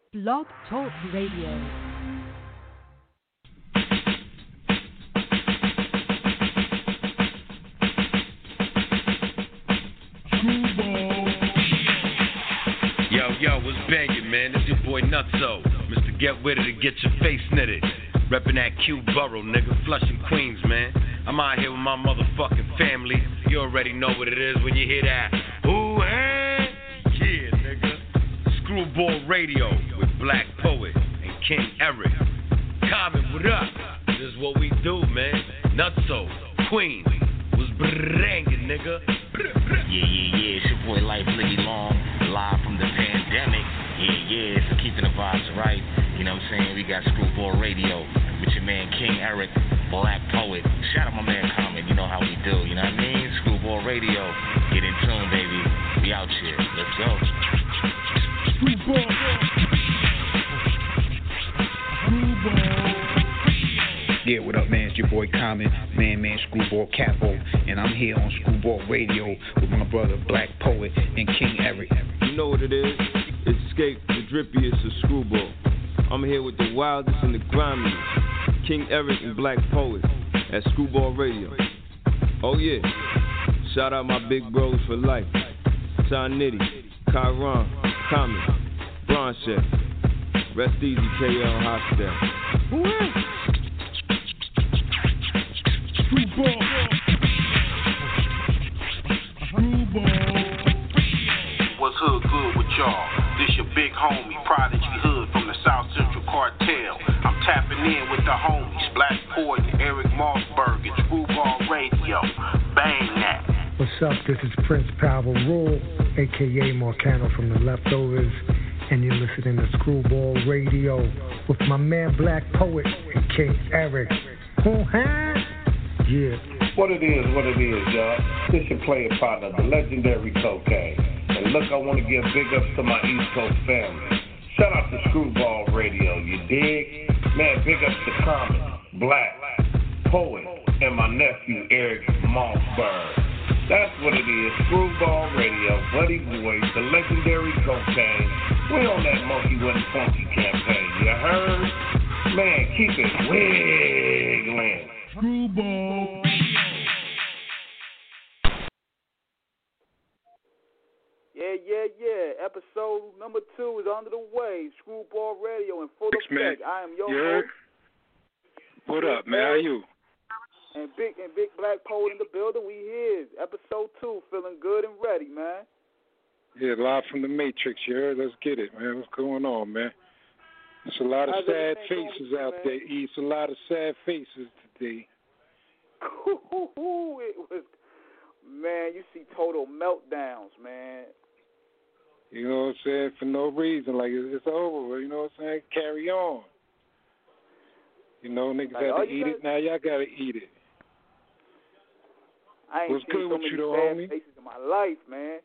Blog Talk Radio. Yo, what's bangin', man? It's your boy Nutso. Mr. Get With It and get your face knitted. Reppin' that Q Borough, nigga, Flushing, Queens, man. I'm out here with my motherfucking family. You already know what it is when you hear that. Ooh, hey, yeah, nigga. Screwball Radio with Black Poet and King Eric. Common, what up? This is what we do, man. Nutso, Queens, was brangin', nigga. Yeah, it's your boy Life Liddy Long, live from the pandemic. Yeah, so keeping the vibes right. You know what I'm saying? We got Screwball Radio with your man King Eric, Black Poet. Shout out my man Common, you know how we do, you know what I mean? Screwball Radio, get in tune, baby. We out here, let's go. Screwball. Yeah, what up, man? It's your boy Common, man, Screwball Capo, and I'm here on Screwball Radio with my brother Black Poet and King Eric. You know what it is? It's Escape, the drippiest of Screwball. I'm here with the wildest and the grimiest, King Eric and Black Poet at Screwball Radio. Oh yeah, shout out my big bros for life, John Nitty, Kyron, Common, Bron Chef, rest easy KL Hostel. Screwball. What's hood good with y'all? This your big homie, Prodigy Hood from the South Central Cartel. I'm tapping in with the homies, Black Poet and Eric Mossberg at Screwball Radio. Bang that. What's up? This is Prince Power Rule, a.k.a. Marcano from the Leftovers, and you're listening to Screwball Radio with my man Black Poet and King Eric. Yeah. What it is, y'all. This your player partner, the legendary Cocaine. And look, I want to give big ups to my East Coast family. Shout out to Screwball Radio, you dig? Man, big ups to Common, Black, Poet, and my nephew Eric Mossberg. That's what it is, Screwball Radio, Buddy Boy, the legendary Cocaine. We on that Monkey Wasn't Funky campaign, you heard? Man, keep it wiggling. Screwball. Yeah. Episode number 2 is under the way. Screwball Radio in full effect. I am your host. What up, man? How you? And big Black Poet in the building. We here. Episode 2, feeling good and ready, man. Yeah, live from the Matrix. You heard? Let's get it, man. What's going on, man? It's a lot of sad faces out there. It's a lot of sad faces today. It was, man, you see total meltdowns, man. You know what I'm saying? For no reason. Like, it's over. You know what I'm saying? Carry on. You know, niggas had to eat it. Now y'all got to eat it. I ain't What's seen good so with many you, though, bad homie? faces in my life, man.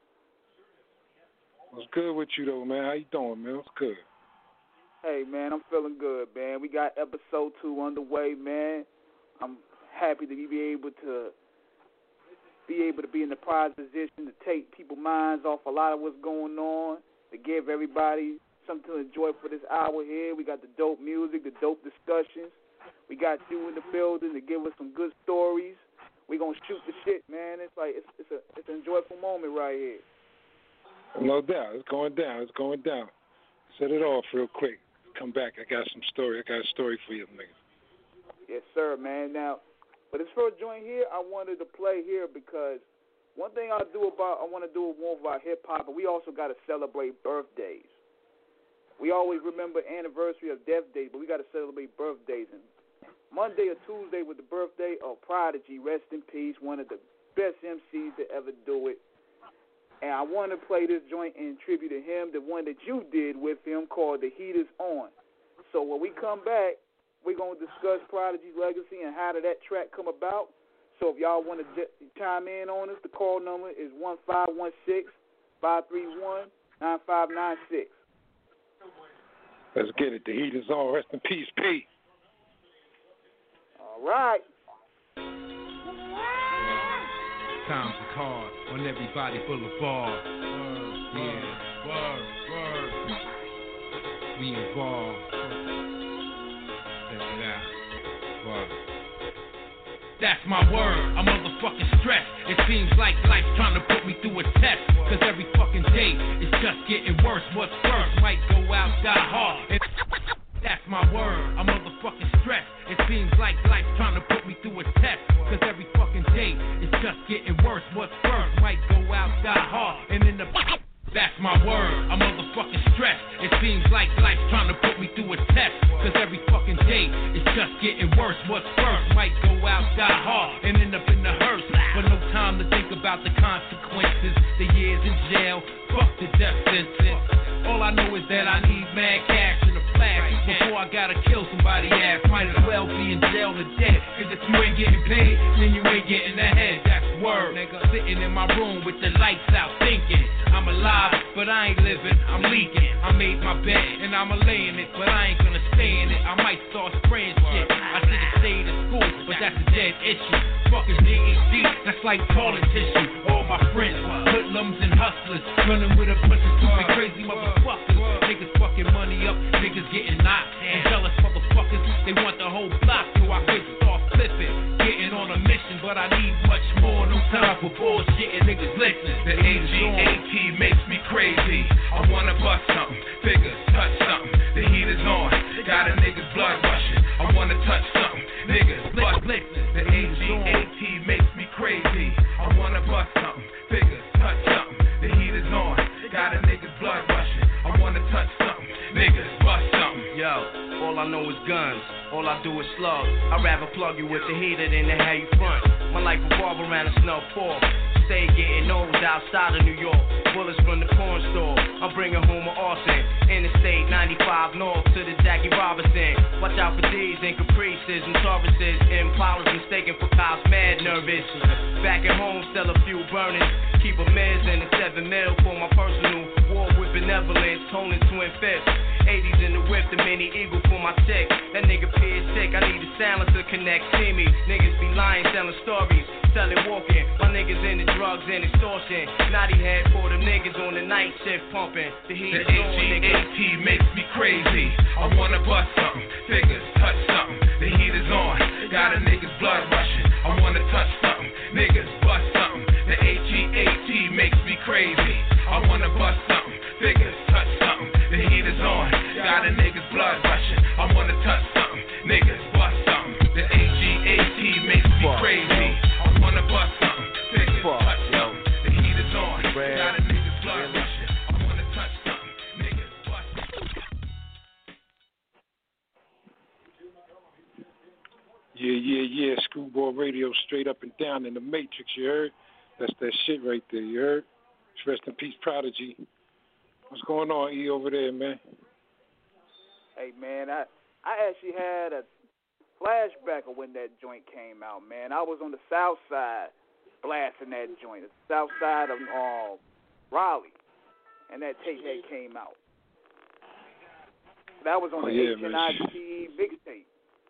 What's good with you, though, man? How you doing, man? What's good? Hey, man, I'm feeling good, man. We got episode 2 underway, man. I'm happy to be able to be in the prize position to take people's minds off a lot of what's going on, to give everybody something to enjoy for this hour here. We got the dope music, the dope discussions. We got you in the building to give us some good stories. We're going to shoot the shit, man. It's like it's an enjoyable moment right here. No doubt. It's going down. Set it off real quick. Come back. I got a story for you, niggas. Yes, sir, man. Now, for this first joint here, I wanted to play here because one thing I want to do more about hip-hop, but we also got to celebrate birthdays. We always remember anniversary of death days, but we got to celebrate birthdays. And Monday or Tuesday was the birthday of Prodigy, rest in peace, one of the best MCs to ever do it. And I want to play this joint in tribute to him, the one that you did with him called The Heat Is On. So when we come back, we're going to discuss Prodigy's legacy and how did that track come about. So if y'all want to chime in on us, the call number is 1516-531-9596. Let's get it. The Heat Is On. Rest in peace, P. All right. Times is hard on everybody Boulevard. Word. we involved. Check it out. Word. That's my word, I'm motherfucking stressed. It seems like life's trying to put me through a test. Cause every fucking day is just getting worse. What's first might go out, die hard. That's my word, I'm motherfucking stressed. It seems like life's trying to put me through a test. Cause every fucking day is just getting worse. What's first might go out, die hard. And in the that's my word, I'm motherfucking stressed. It seems like life's trying to put me through a test. Cause every fucking day is just getting worse. What's first might go out, die hard, and end up in the hearse. But no time to think about the consequences. The years in jail, fuck the death sentence. All I know is that I need mad cash in a flash before I gotta kill somebody ass. Might as well be in jail or dead. Cause if you ain't getting paid, then you ain't getting ahead. That's word, nigga. Sitting in my room with the lights out thinking I'm alive, but I ain't living, I'm leaking. I made my bed and I'ma lay in it, but I ain't gonna stay in it. I might start spraying shit. I should've stayed in school, but that's a dead issue. Fucking DED, that's like toilet tissue. All my friends, hoodlums and hustlers, running with a bunch of stupid crazy motherfuckers. Niggas fucking money up, niggas getting knocked. And jealous motherfuckers, they want the whole block, so I could start flipping. Getting on a mission, but I need much more. No time for bullshit and niggas listen. The AGAT makes me crazy. I wanna bust something, figures, touch something. The heat is on, got a nigga's blood rushing. I wanna touch something, niggas, blood listen. The AGAT makes me crazy. I wanna bust something, figures, touch something. The heat is on, got a nigga's blood rushing. I wanna touch something, niggas, bust something. Yo, all I know is guns. All I do is slug. I'd rather plug you with the heater than to have you front. My life revolve around a snub fall. Stay getting old outside of New York. Bullets from the corn store. I'm bringing home an arson. Interstate 95 North to the Jackie Robinson. Watch out for D's and Caprices and Tauruses. Impalas mistaken for cops, mad nervous. Back at home, sell a few burners. Keep a Miz and a 7 mil for my personal. War with benevolence, holding twin fists. 80s in the whip, the mini eagle for my chick. That nigga P is sick, I need a silencer connect, see me. Niggas be lying, telling stories, selling walking. My niggas in the drugs and extortion. Naughty head for them niggas on the night shift pumping. The heat is on, AGAT makes me crazy. I wanna bust something, figures, touch something. The heat is on, got a nigga's blood rushing. I wanna touch something, niggas, bust something. The AGAT makes me crazy. I wanna bust something, figures, touch something. The heat is on, got a nigga's blood rushing. I wanna touch something, niggas, bust something. The AGAT makes me crazy. I wanna bust something, figures, touch something. The heat is on, got a nigga's blood rushing. I wanna touch something, niggas, bust something. Yeah. Screwball Radio, straight up and down in the Matrix, you heard? That's that shit right there, you heard? Rest in peace, Prodigy. What's going on, E, over there, man? Hey, man, I actually had a flashback of when that joint came out, man. I was on the south side blasting that joint, the south side of Raleigh, and that tape that came out. That was on the HNIC mixtape.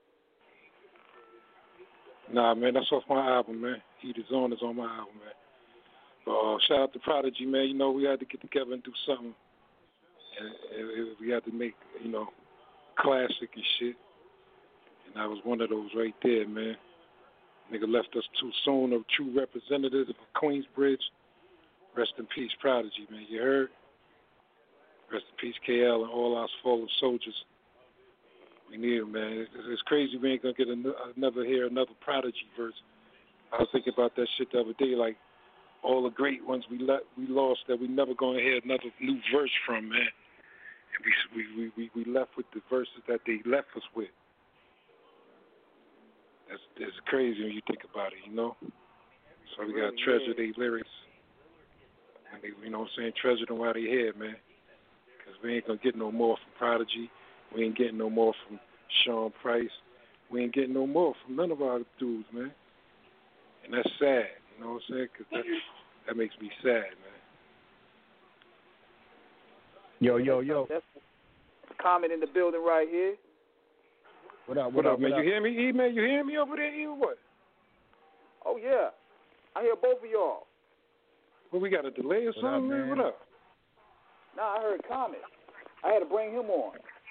Nah, man, that's off my album, man. Heat is on my album, man. Shout out to Prodigy, man. You know, we had to get together and do something. And we had to make, classic and shit. And I was one of those right there, man. Nigga left us too soon, a true representative of Queensbridge. Rest in peace, Prodigy, man. You heard? Rest in peace, KL, and all our fallen soldiers. We need him, man. It's crazy we ain't gonna get another Prodigy verse. I was thinking about that shit the other day, like all the great ones we lost that we never gonna hear another new verse from, man. And we left with the verses that they left us with. That's crazy when you think about it, you know. So we gotta treasure their lyrics, and they, you know what I'm saying, treasure them while they here, man. Cause we ain't gonna get no more from Prodigy. We ain't getting no more from Sean Price. We ain't getting no more from none of our dudes, man. And that's sad, you know what I'm saying? Because that makes me sad, man. Yo. That's a comment in the building right here. What up, man? You hear me, E, man? You hear me over there, E, or what? Oh, yeah. I hear both of y'all. Well, we got a delay or something, man? What up? Nah, I heard comment. I had to bring him on.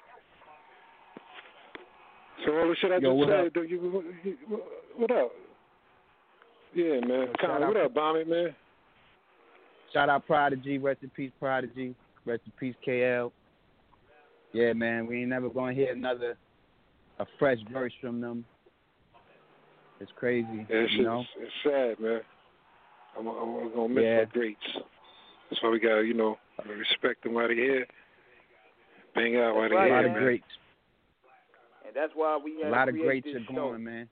So all the shit I Yo, just what said, up? What up? Yeah, man. Con, what up, Bomb It, man? Shout out Prodigy, rest in peace, Prodigy, rest in peace, KL. Yeah, man, we ain't never gonna hear a fresh verse from them. It's crazy, Yeah, you know. It's sad, man. I'm gonna miss our greats. That's why we gotta, respect them while they're here. Bang out while they're here, A lot man. of greats. And that's why we had A lot to of create greats this are show. going, man.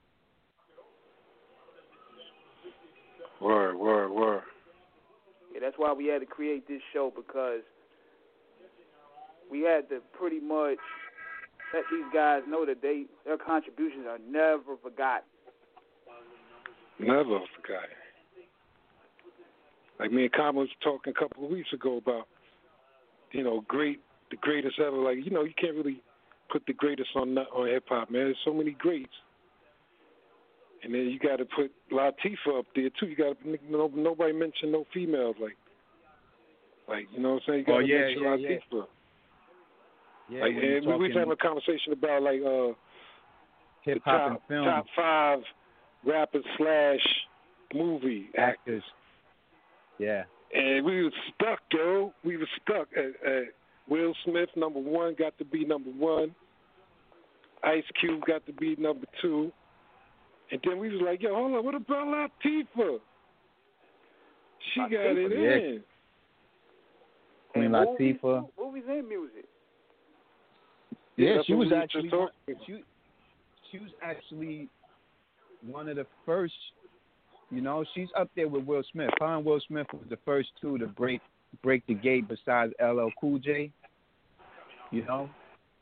Word. Yeah, that's why we had to create this show, because we had to pretty much let these guys know that their contributions are never forgotten. Never forgotten. Like me and Kama was talking a couple of weeks ago about, the greatest ever. Like, you can't really put the greatest on hip hop, man. There's so many greats. And then you got to put Latifah up there too. You got to nobody mention no females, like you know what I'm saying. You got to mention Latifah. Yeah, like, and we was having a conversation about like hip hop and film, top 5 rappers / movie actors. Yeah. And we was stuck, yo. We was stuck at Will Smith, number 1, got to be number 1. Ice Cube got to be number 2. And then we was like, yo, hold on, what about Latifah? She got it in. Queen Latifah. Movies and music. Yeah, that's she what was we actually just talked. she was actually one of the first. She's up there with Will Smith. Her and Will Smith was the first two to break the gate besides LL Cool J. Word.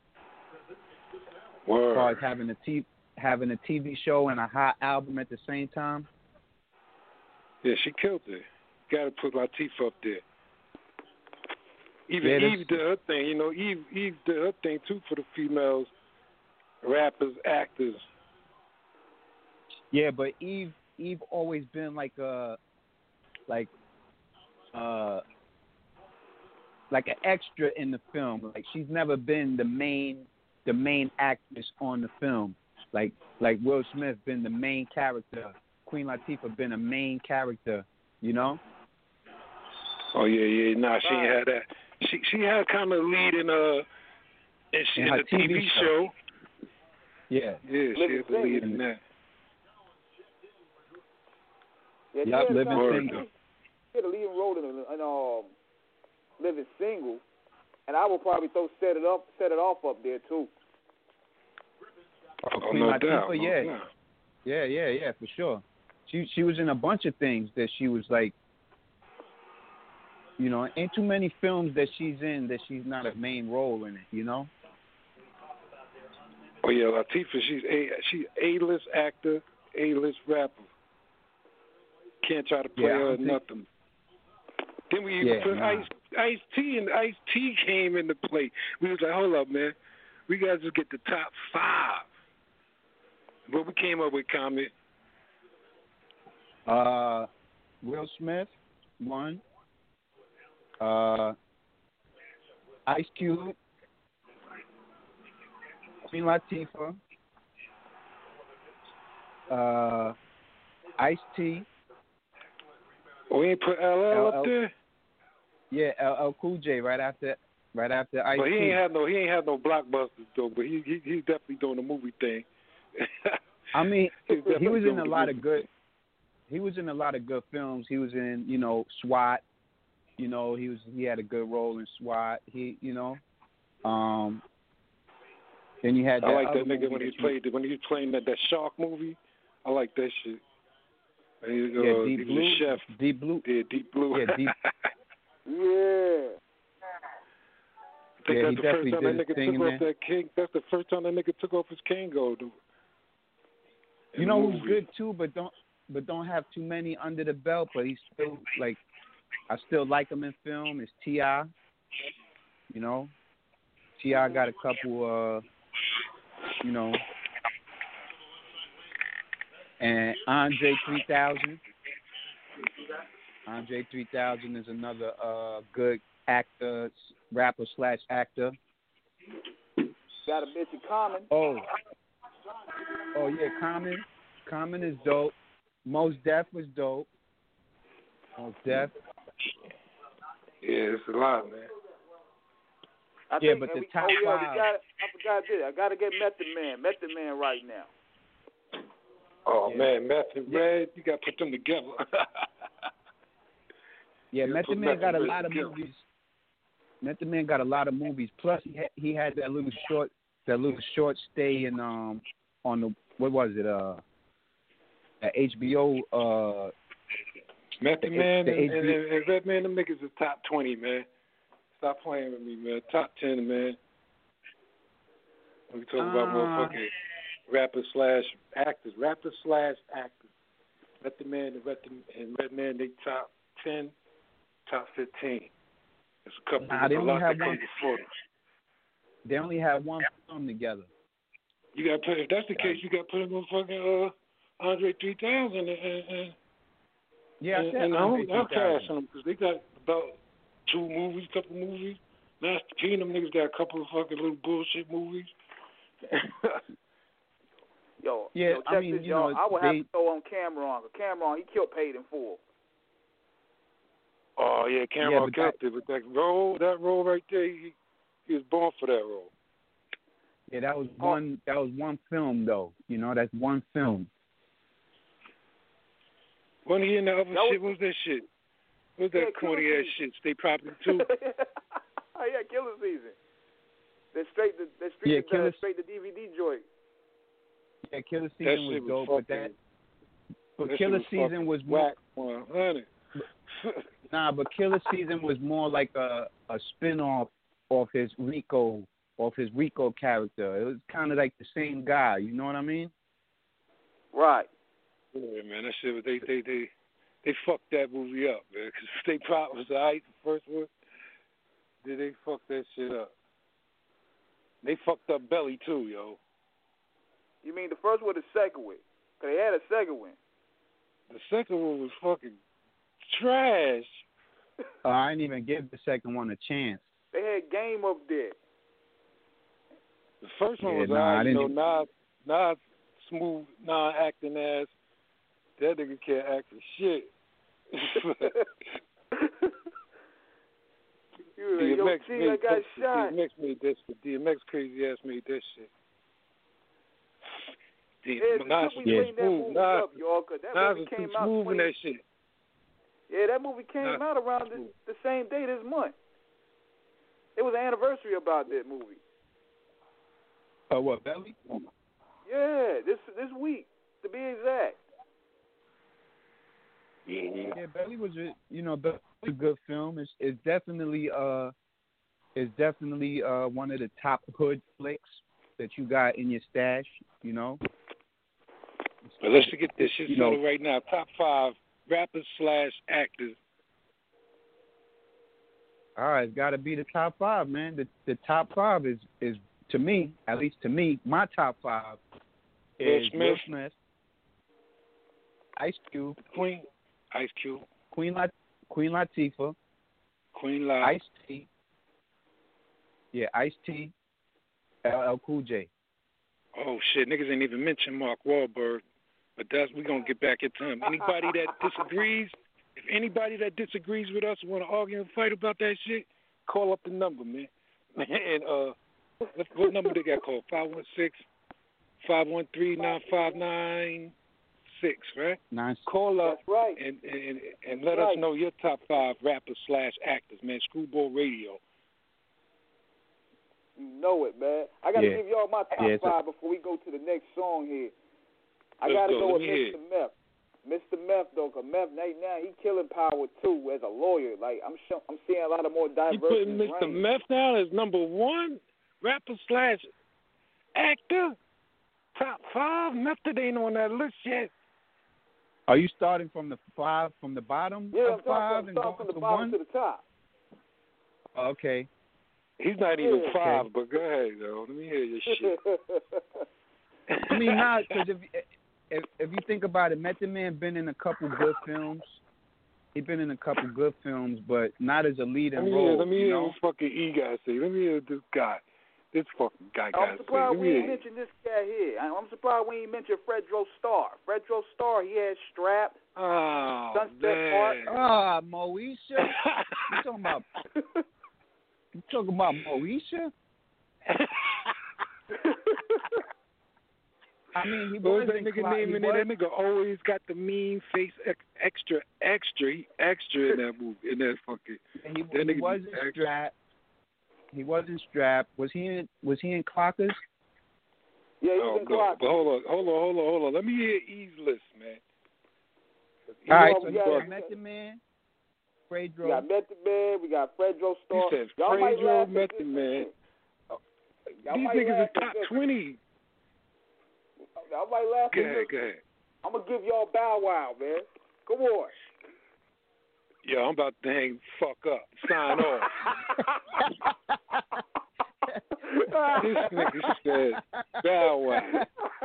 As far as having a TV show and a hot album at the same time. Yeah, she killed it. Got to put Latifah up there. Even Eve did her thing, Eve did her thing too for the females, rappers, actors. Yeah, but Eve always been like an extra in the film. Like, she's never been the main actress on the film. Like Will Smith been the main character. Queen Latifah been a main character, Oh yeah. Nah, she ain't had that. She had kind of lead in the TV show. Yeah. Yeah, she had the lead in that. Yeah, Living Single. She had a leading role in Living Single, and I would probably set it off up there too. Oh, Queen no Latifah, doubt. yeah. Yeah, for sure. She was in a bunch of things that she was like, ain't too many films that she's in that she's not a main role in it, Oh yeah, Latifah, she's A-list actor, A-list rapper. Can't try to play her or nothing. Then we even put Ice-T, and Ice-T came into play. We was like, hold up, man. We got to just get the top 5. But we came up with comment. Will Smith, 1. Ice Cube, Queen Latifah, Ice-T. Oh, we ain't put LL up there? Yeah, LL Cool J right after Ice-T. But he ain't had no blockbusters though. But he's definitely doing the movie thing. I mean, he was in a lot of good. He was in a lot of good films. He was in, SWAT. He had a good role in SWAT. Then you had that. I like other that nigga movie when he was playing that Shark movie. I like that shit. Deep Blue. A chef. Deep Blue. Yeah, Deep Blue. Yeah, Deep. Yeah. I think he that's the definitely first time did that his nigga thing took in off that king. That's the first time that nigga took off his Kango, dude. You know who's good too, but don't have too many under the belt. But he's still I still like him in film. Is T.I. T.I. got a couple. And Andre 3000. Andre 3000 is another good actor, rapper / actor. Got a bitch in common. Oh, Oh yeah, Common is dope. Mos Def was dope. Mos Def. Yeah, it's a lot, man. I Yeah, think, but the we, top oh yeah, five. I forgot this. I gotta get Method Man right now. Oh Yeah. man, Meth and Red, you gotta put them together. Yeah, You Method put Man got a Red lot of together. movies. Method Man got a lot of movies. Plus, he had that little short stay in on the what was it at HBO Method Man the and Red Man, them niggas is top 20, man. Stop playing with me, man. Top 10, man. We talk about motherfucking rappers / actors. Method Man and Red Man, they top 10, top 15. There's a couple Nah, they of only lot have that come one. before them. They only have one film together. You got to put, if that's the case, you got to put him on fucking Andre 3000 and Yeah, I said and Andre I'm 3000. casting them because they got about couple movies. Master P and them niggas got a couple of fucking little bullshit movies. Yo, Yeah, check I mean, this, you y'all. know, I would have to throw on Cameron. Cause Cameron, he killed Paid in Full. Oh yeah, Cameron Yeah, killed it with that role right there. He was born for that role. Yeah, that was one film though. You know, that's one film. When he in the other shit, what was that shit? What was that corny ass shit? State Property 2? Oh yeah, Killer Season. That's straight to DVD joint. Yeah, Killer That Season shit was was dope, but that Killer shit Season was more. whack 100. Nah, but Killer Season was more like a spin-off of his Rico character. It was kind of like the same guy. You know what I mean? Right. Yeah, man, that shit was they fucked that movie up, man. Because State Prop was alright, the first one. Then they fucked that shit up. They fucked up Belly too, yo. You mean the first one or the second one? Cause they had a second one. The second one was fucking trash. I didn't even give the second one a chance. They had Game up there. The first one was I alright, didn't. Nas smooth, non-acting ass. That nigga can't act for shit. DMX made that shit. DMX crazy ass made that shit. Nas was smooth. Nas was too smooth in that shit. Yeah, that movie came out around the same day this month. It was an anniversary about that movie. Oh, what, Belly? Yeah, this week, to be exact. Yeah, Belly was a good film. It's definitely one of the top hood flicks that you got in your stash. You know. But let's get this shit started right now. Top 5 rappers / actors. All right, it's got to be the top 5, man. The top 5 is to me, at least to me, my top 5 is Will Smith, Ice Cube, Queen Latifah, Queen La, Ice-T. Yeah, Ice-T, LL Cool J. Oh shit, niggas ain't even mentioned Mark Wahlberg, but we gonna get back into him. Anybody that disagrees, if anybody that disagrees with us want to argue and fight about that shit, call up the number, man. And what number they got called? 516-513-9596, right? Nice. Call up right. and let us know your top 5 rappers / actors, man. Screwball Radio. You know it, man. I got to give y'all my top 5 before we go to the next song here. I got to go with Mr. Meth. Mr. Meth, though, because Meth, right now, he killing power, too, as a lawyer. Like, I'm seeing a lot of more diversity. You putting Mr. Meth down as number 1 rapper / actor? Top 5? Method ain't on that list yet. Are you starting from the 5, from the bottom of 5 and going from the to bottom 1? to the top. Okay. He's not even 5, but go ahead, though. Let me hear your shit. I mean, not because if you think about it, Method Man been in a couple good films. He been in a couple good films, but not as a leading role. Let me hear what fucking E guy say. Let me hear this guy. This fucking guy I'm got surprised we ain't mentioned this guy here. I'm surprised we ain't mentioned Fredro Starr. Fredro Starr, he had Strap. Oh, Sunset Park. Moesha? You talking about Moesha? I mean, he what was was that nigga name in there? That nigga always got the mean face, extra. He extra in that movie, in that fucking. He wasn't strapped. He wasn't strapped. Was he in Clockers? Yeah, he was in Clockers. But hold on. Let me hear E's list, man. All right, so you got Method Man, Fredro. We got Method Man. We got Fredro Starr. He said Fredro, Method Man. These niggas is top 20. Y'all might laugh. Go ahead. I'm gonna give y'all Bow Wow, man. Come on. Yo, I'm about to hang fuck up. Sign off. This nigga said Bow Wow.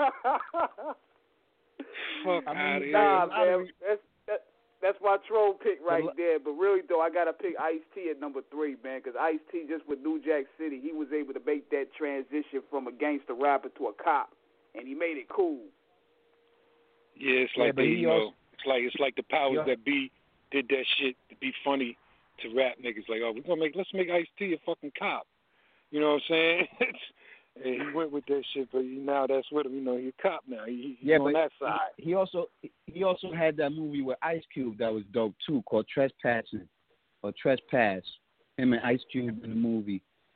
Fuck out of here. Nah, man. That's my troll pick right there. But really, though, I got to pick Ice-T at number 3, man, because Ice-T, just with New Jack City, he was able to make that transition from a gangster rapper to a cop, and he made it cool. Yeah, it's like it's like the powers that be did that shit to be funny to rap niggas. Like, oh, let's make Ice-T a fucking cop. You know what I'm saying? And he went with that shit, but now that's with him. You know, he's a cop now. He's on that side. He also had that movie with Ice Cube that was dope too, called Trespassing or Trespass. Him and Ice Cube in the movie.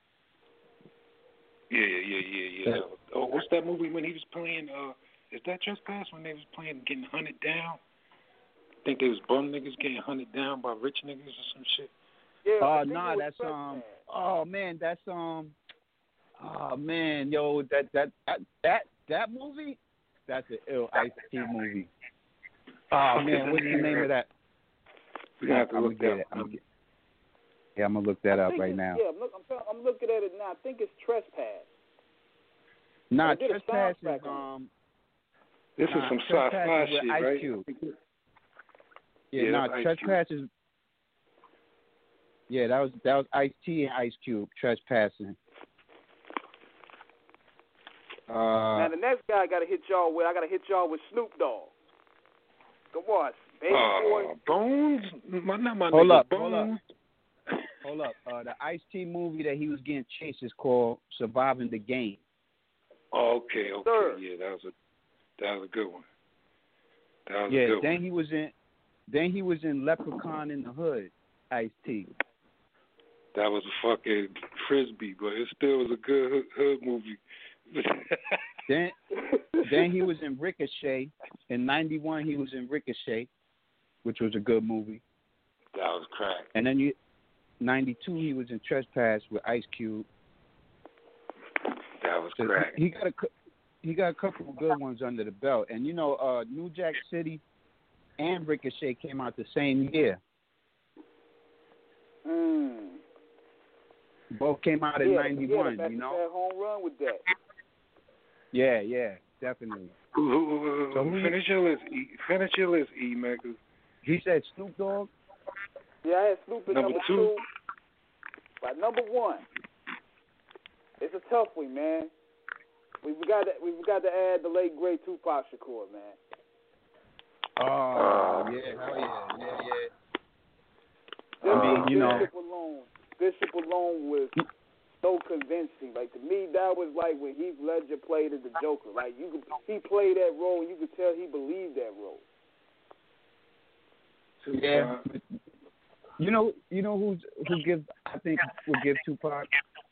Yeah. Oh, what's that movie when he was playing? Is that Trespass when they was playing getting hunted down? I think they was bum niggas getting hunted down by rich niggas or some shit. Yeah. That's Oh man, that's Oh man, yo, that movie, that's an ill Ice-T movie. Oh man, what's the name of that? We have to look that up. I'm gonna look that up right now. Yeah, I'm looking at it now. I think it's Trespass. Nah, Trespass is This is some sci-fi shit, right? Trespass is. Yeah, that was Ice-T and Ice Cube, Trespassing. Now the next guy I gotta hit y'all with Snoop Dogg. Come on, Baby Boy. Bones? Not my Hold nigga up, Bones. Hold up. The Ice-T movie that he was getting chased is called Surviving the Game. Oh, okay. Sir. Yeah, that was a good one. That was a Yeah, good then one. he was in Leprechaun in the Hood, Ice-T. That was a fucking frisbee, but it still was a good hood movie. Then he was in Ricochet. In '91, he was in Ricochet, which was a good movie. That was crack. And then '92, he was in Trespass with Ice Cube. That was crack. He got a couple of good ones under the belt. And New Jack City and Ricochet came out the same year. Both came out in '91. That home run with that. Yeah, definitely. Finish your list, E, man. He said Snoop Dogg? Yeah, I had Snoop at number 2. But number 1, it's a tough one, man. We've got to add the late great Tupac Shakur, man. Oh, yeah, hell yeah. Bishop alone was so convincing. Like, to me, that was like when Heath Ledger played as the Joker. Like, he played that role, and you could tell he believed that role. Yeah. You know who I think would give Tupac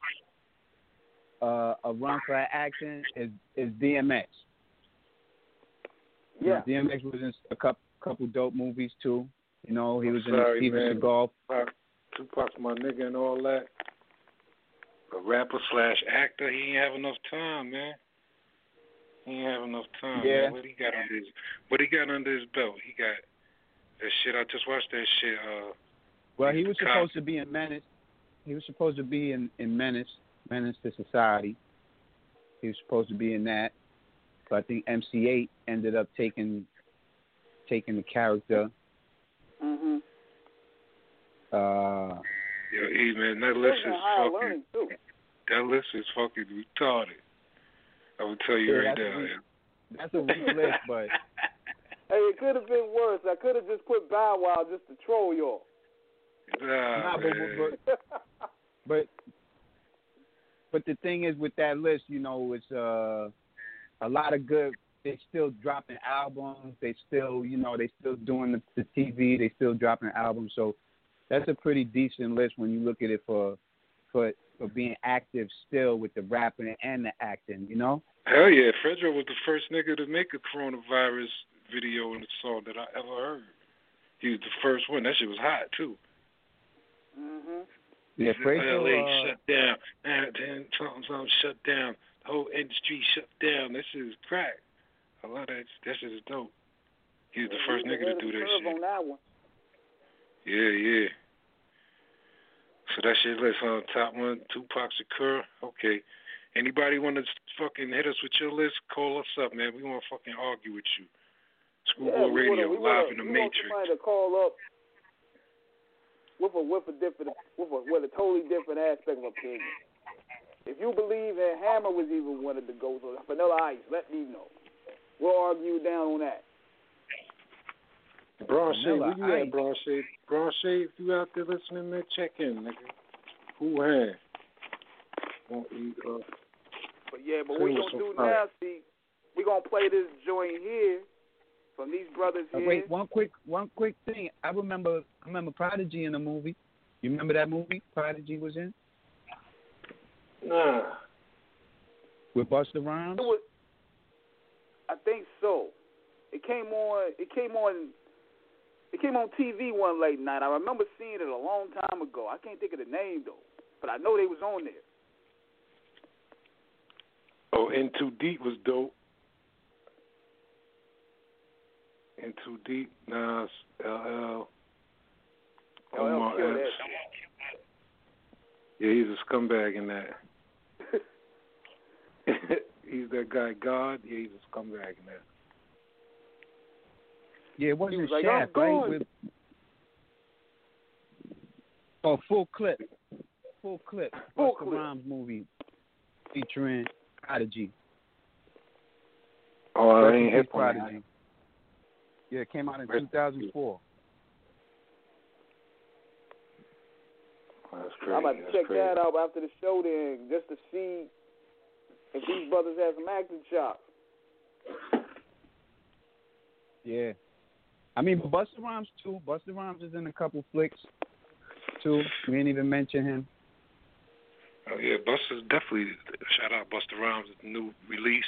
a run for that action is DMX. Yeah. DMX was in a couple dope movies too. He was in Steven Seagal. Tupac's my nigga and all that. A rapper / actor, he ain't have enough time, man. He ain't have enough time. Yeah. Man. What he got under his belt? He got that shit. I just watched that shit. Well, he was supposed to be in Menace. He was supposed to be in Menace to Society. He was supposed to be in that. But I think MC8 ended up taking the character. Mhm. Yo, E, man, that list is fucking. That list is fucking retarded. I will tell you right now. That's a weak list, but hey, it could have been worse. I could have just put Bow Wow just to troll y'all. Nah, but the thing is with that list, you know, it's a lot of good. They still dropping albums. They still, you know, they still doing the TV. They still dropping albums. So that's a pretty decent list when you look at it for being active still with the rapping and the acting. You know. Hell yeah, Fredro was the first nigga to make a coronavirus video and a song that I ever heard. He was the first one. That shit was hot too. Mhm. Yeah, Fredro. LA shut down. Something shut down. The whole industry shut down. That shit is crack. I love that. That shit is dope. He was the first nigga to do that shit. On that one. Yeah. So that shit list on top one, Tupac Shakur. Okay. Anybody want to fucking hit us with your list? Call us up, man. We want to fucking argue with you. Schoolboy Radio, live in the Matrix. We want somebody to call up with a totally different aspect of opinion. If you believe that Hammer was even one of the ghosts or Vanilla Ice, let me know. We'll argue down on that. Bronche, where you at, Bronche? Bronche, if you out there listening, man, check in, nigga. Who had? Won't eat up. But what we gonna do now? See, we gonna play this joint here from these brothers here. Wait, one quick thing. I remember Prodigy in the movie. You remember that movie Prodigy was in? Nah. With Busta Rhymes? I think so. It came on TV one late night. I remember seeing it a long time ago. I can't think of the name though, but I know they was on there. Oh, In Too Deep was dope. In Too Deep, Nas, LL, Omar Epps. Yeah, he's a scumbag in that. He's that guy, God. Yeah, he's a scumbag in that. Yeah, it wasn't like, Shaft, right? Full Clip. Busta Rhymes movie featuring Prodigy. Oh, I ain't hip Prodigy. Yeah, it came out in 2004. That's crazy. I'm about to check that out after the show then, just to see if these brothers have some acting chops. Yeah. I mean, but Busta Rhymes, too. Busta Rhymes is in a couple flicks, too. We didn't even mention him. Oh, yeah, Busta's definitely, shout out Busta Rhymes, new release,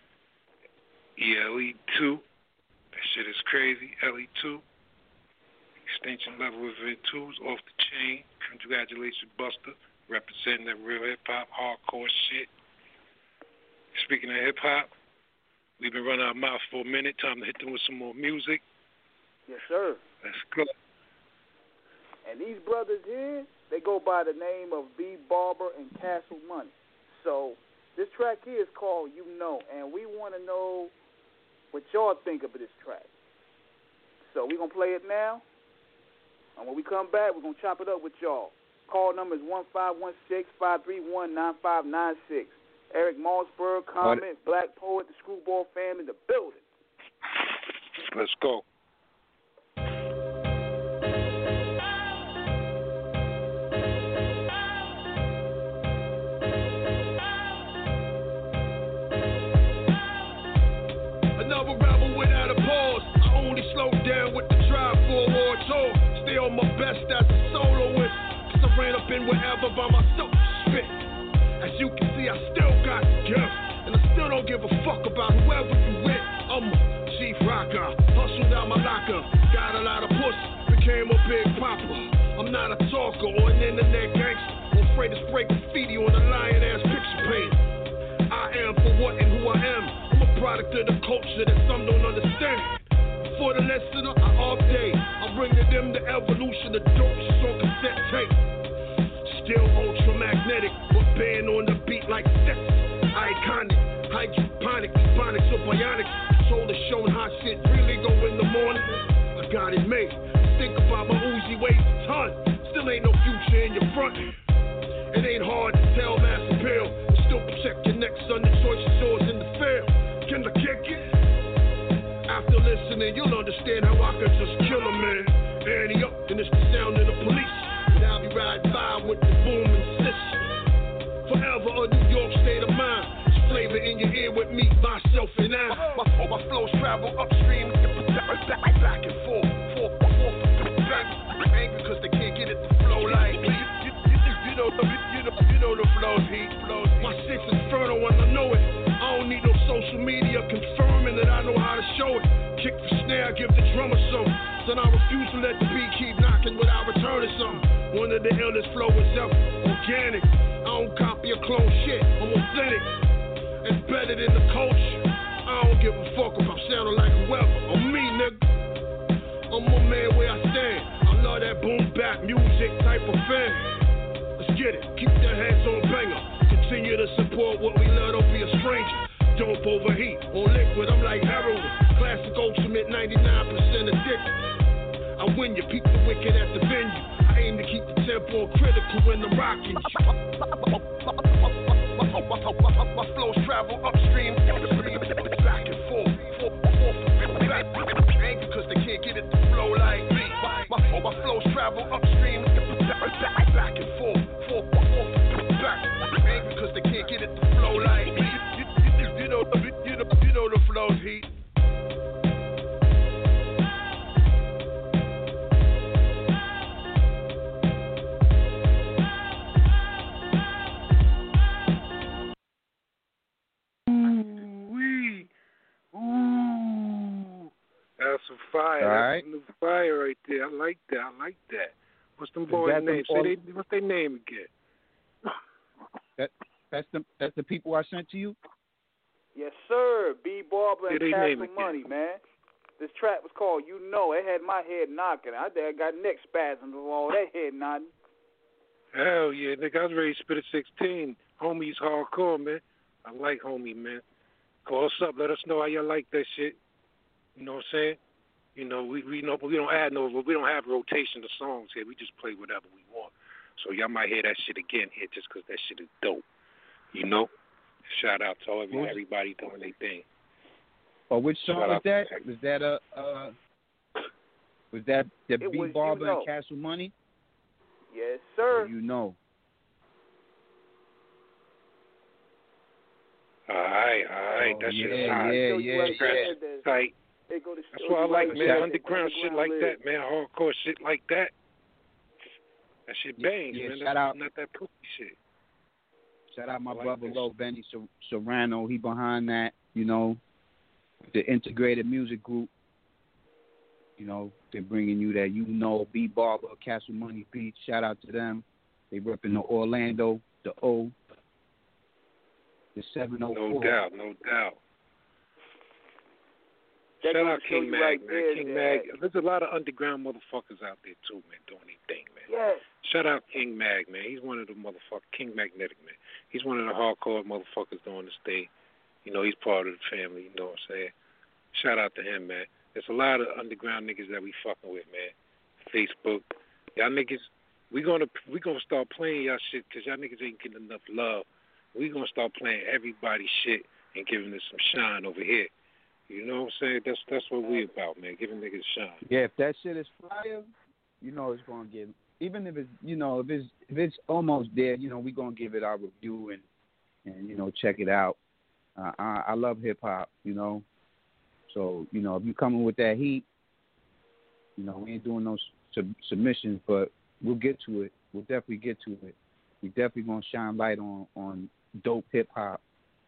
ELE 2. That shit is crazy, LE2. Extinction Level Event 2 is off the chain. Congratulations, Busta, representing that real hip-hop, hardcore shit. Speaking of hip-hop, we've been running our mouth for a minute. Time to hit them with some more music. Yes, sir. Let's go. And these brothers here, they go by the name of B. Barber and Castle Money. So this track here is called You Know, and we want to know what y'all think of this track. So we're going to play it now, and when we come back, we're going to chop it up with y'all. Call number is 1516-531-9596. Eric Mossberg, Comment, Black Poet, the Screwball Fam in the building. Let's go. Another rebel without a pause. I only slow down with the drive for a war tour. Stay on my best as a soloist. Cause I ran up in wherever by myself spit. As you can see, I still got gifts, and I still don't give a fuck about whoever you with. I'm a chief rocker, hustled out my locker, got a lot of pussy, became a big popper. I'm not a talker or an internet gangster, I'm afraid to spray graffiti on a lion-ass picture paint. I am for what and who I am. I'm a product of the culture that some don't understand. For the listener, I update. I bring to them the evolution of dope shit on cassette tape. Still ultra-magnetic, but band on the beat like sex. Iconic, hydroponic, phonics or bionics. Soul is showing how shit really go in the morning. I got it made. Think about my Uzi weighs a ton. Still ain't no future in your front. It ain't hard to tell Master P. Your next son, the choice is yours in the field. Can I kick it? After listening, you'll understand how I could just kill a man. Annie up, and it's the sound of the police. And I'll be riding by with the boom and sis. Forever a New York state of mind. It's flavor in your ear with me, myself, and I. My flows travel upstream, back and forth. Back, angry cause they can't get it to flow like me. You know the flows, heat. My shit's inferno and I know it. I don't need no social media confirming that I know how to show it. Kick the snare, give the drummer some. Then I refuse to let the beat keep knocking without returning some. One of the illest flow is ever organic. I don't copy or clone shit, I'm authentic. Embedded in the culture. I don't give a fuck if I'm sounding like whoever. I'm me, nigga. I'm a man where I stand. I love that boom bap music type of fan. Let's get it, keep their hands on banger. Continue to support what we love, don't be a stranger. Don't overheat, on liquid, I'm like heroin. Classic ultimate, 99% addicted. I win you, peep the wicked at the venue. I aim to keep the tempo critical when I'm rocking you. My flows travel upstream, back and forth. Angry cause they can't get it to flow like me. My flows travel upstream, back and forth. Angry cause they can't get it to flow like me. You know the flows, heat. That's some fire. All That's some new fire right there. I like that. What's them boys' name? What's their name again? That's the people I sent to you? Yes, sir. B. Barber and name Castle again? Money, man. This track was called You Know. It had my head knocking. I got neck spasms of all that head nodding. Hell yeah, nigga. I was ready to spit at 16. Homie's hardcore, man. I like homie, man. Call us up. Let us know how y'all like that shit. You know what I'm saying? You know, we don't have rotation of songs here. We just play whatever we want. So y'all might hear that shit again here just because that shit is dope. You know? Shout out to everybody doing their thing. Oh, which song was that? Was that the B. Barber and Castle Money? Yes, sir. You know. All right. That shit is hot. Yeah. Tight. That's what I like, man. Underground shit like that, man. Hardcore shit like that. That shit bangs, man. Shout out. Not that pussy shit. Shout out my brother Low, Benny Serrano. He behind that, you know, the integrated music group. You know, they're bringing you that, you know, B. Barber, Castle Money Beach. Shout out to them. They repping the Orlando, the O, the 704. No doubt. Shout out King Mag, man. King Mag. There's a lot of underground motherfuckers out there, too, man, doing their thing, man. Yes. Shout out King Mag, man. He's one of the motherfuckers. King Magnetic, man. He's one of the hardcore motherfuckers doing this thing. You know, he's part of the family, you know what I'm saying? Shout out to him, man. There's a lot of underground niggas that we fucking with, man. Facebook. Y'all niggas, we gonna start playing y'all shit because y'all niggas ain't getting enough love. We gonna start playing everybody's shit and giving it some shine over here. You know what I'm saying? That's what we about, man. Giving niggas shine. Yeah, if that shit is fire, you know it's gonna get. Even if it's, you know, if it's almost there, you know, we gonna give it our review and you know, check it out. I love hip hop, you know. So, you know, if you coming with that heat, you know, we ain't doing no submissions, but we'll get to it. We'll definitely get to it. We definitely gonna shine light on dope hip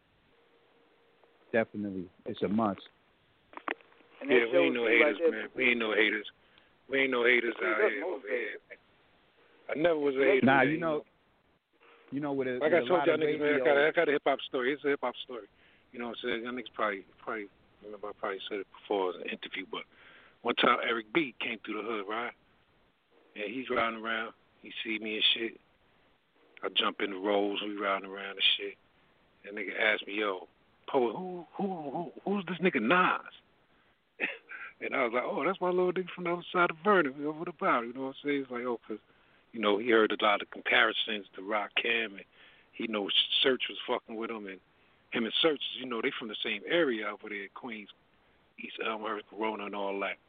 hop. Definitely, it's a must. Yeah, we ain't no haters, man. We ain't no haters. We ain't no haters out here over here. I never was a hater. Nah, you know what it is. Like I told y'all niggas, man, I got a hip hop story. It's a hip hop story. You know what I'm saying? Y'all niggas probably remember I probably said it before in an interview, but one time Eric B came through the hood, right? And he's riding around. He see me and shit. I jump in the rolls, we riding around and shit. And nigga asked me, yo, Poet, who's this nigga Nas? And I was like, oh, that's my little nigga from the other side of Vernon, over the bow. You know what I'm saying? It's like, oh, because, you know, he heard a lot of comparisons to Rakim, and he knows Search was fucking with him, and him and Search, they from the same area over there, Queens, East Elmhurst, Corona, and all that.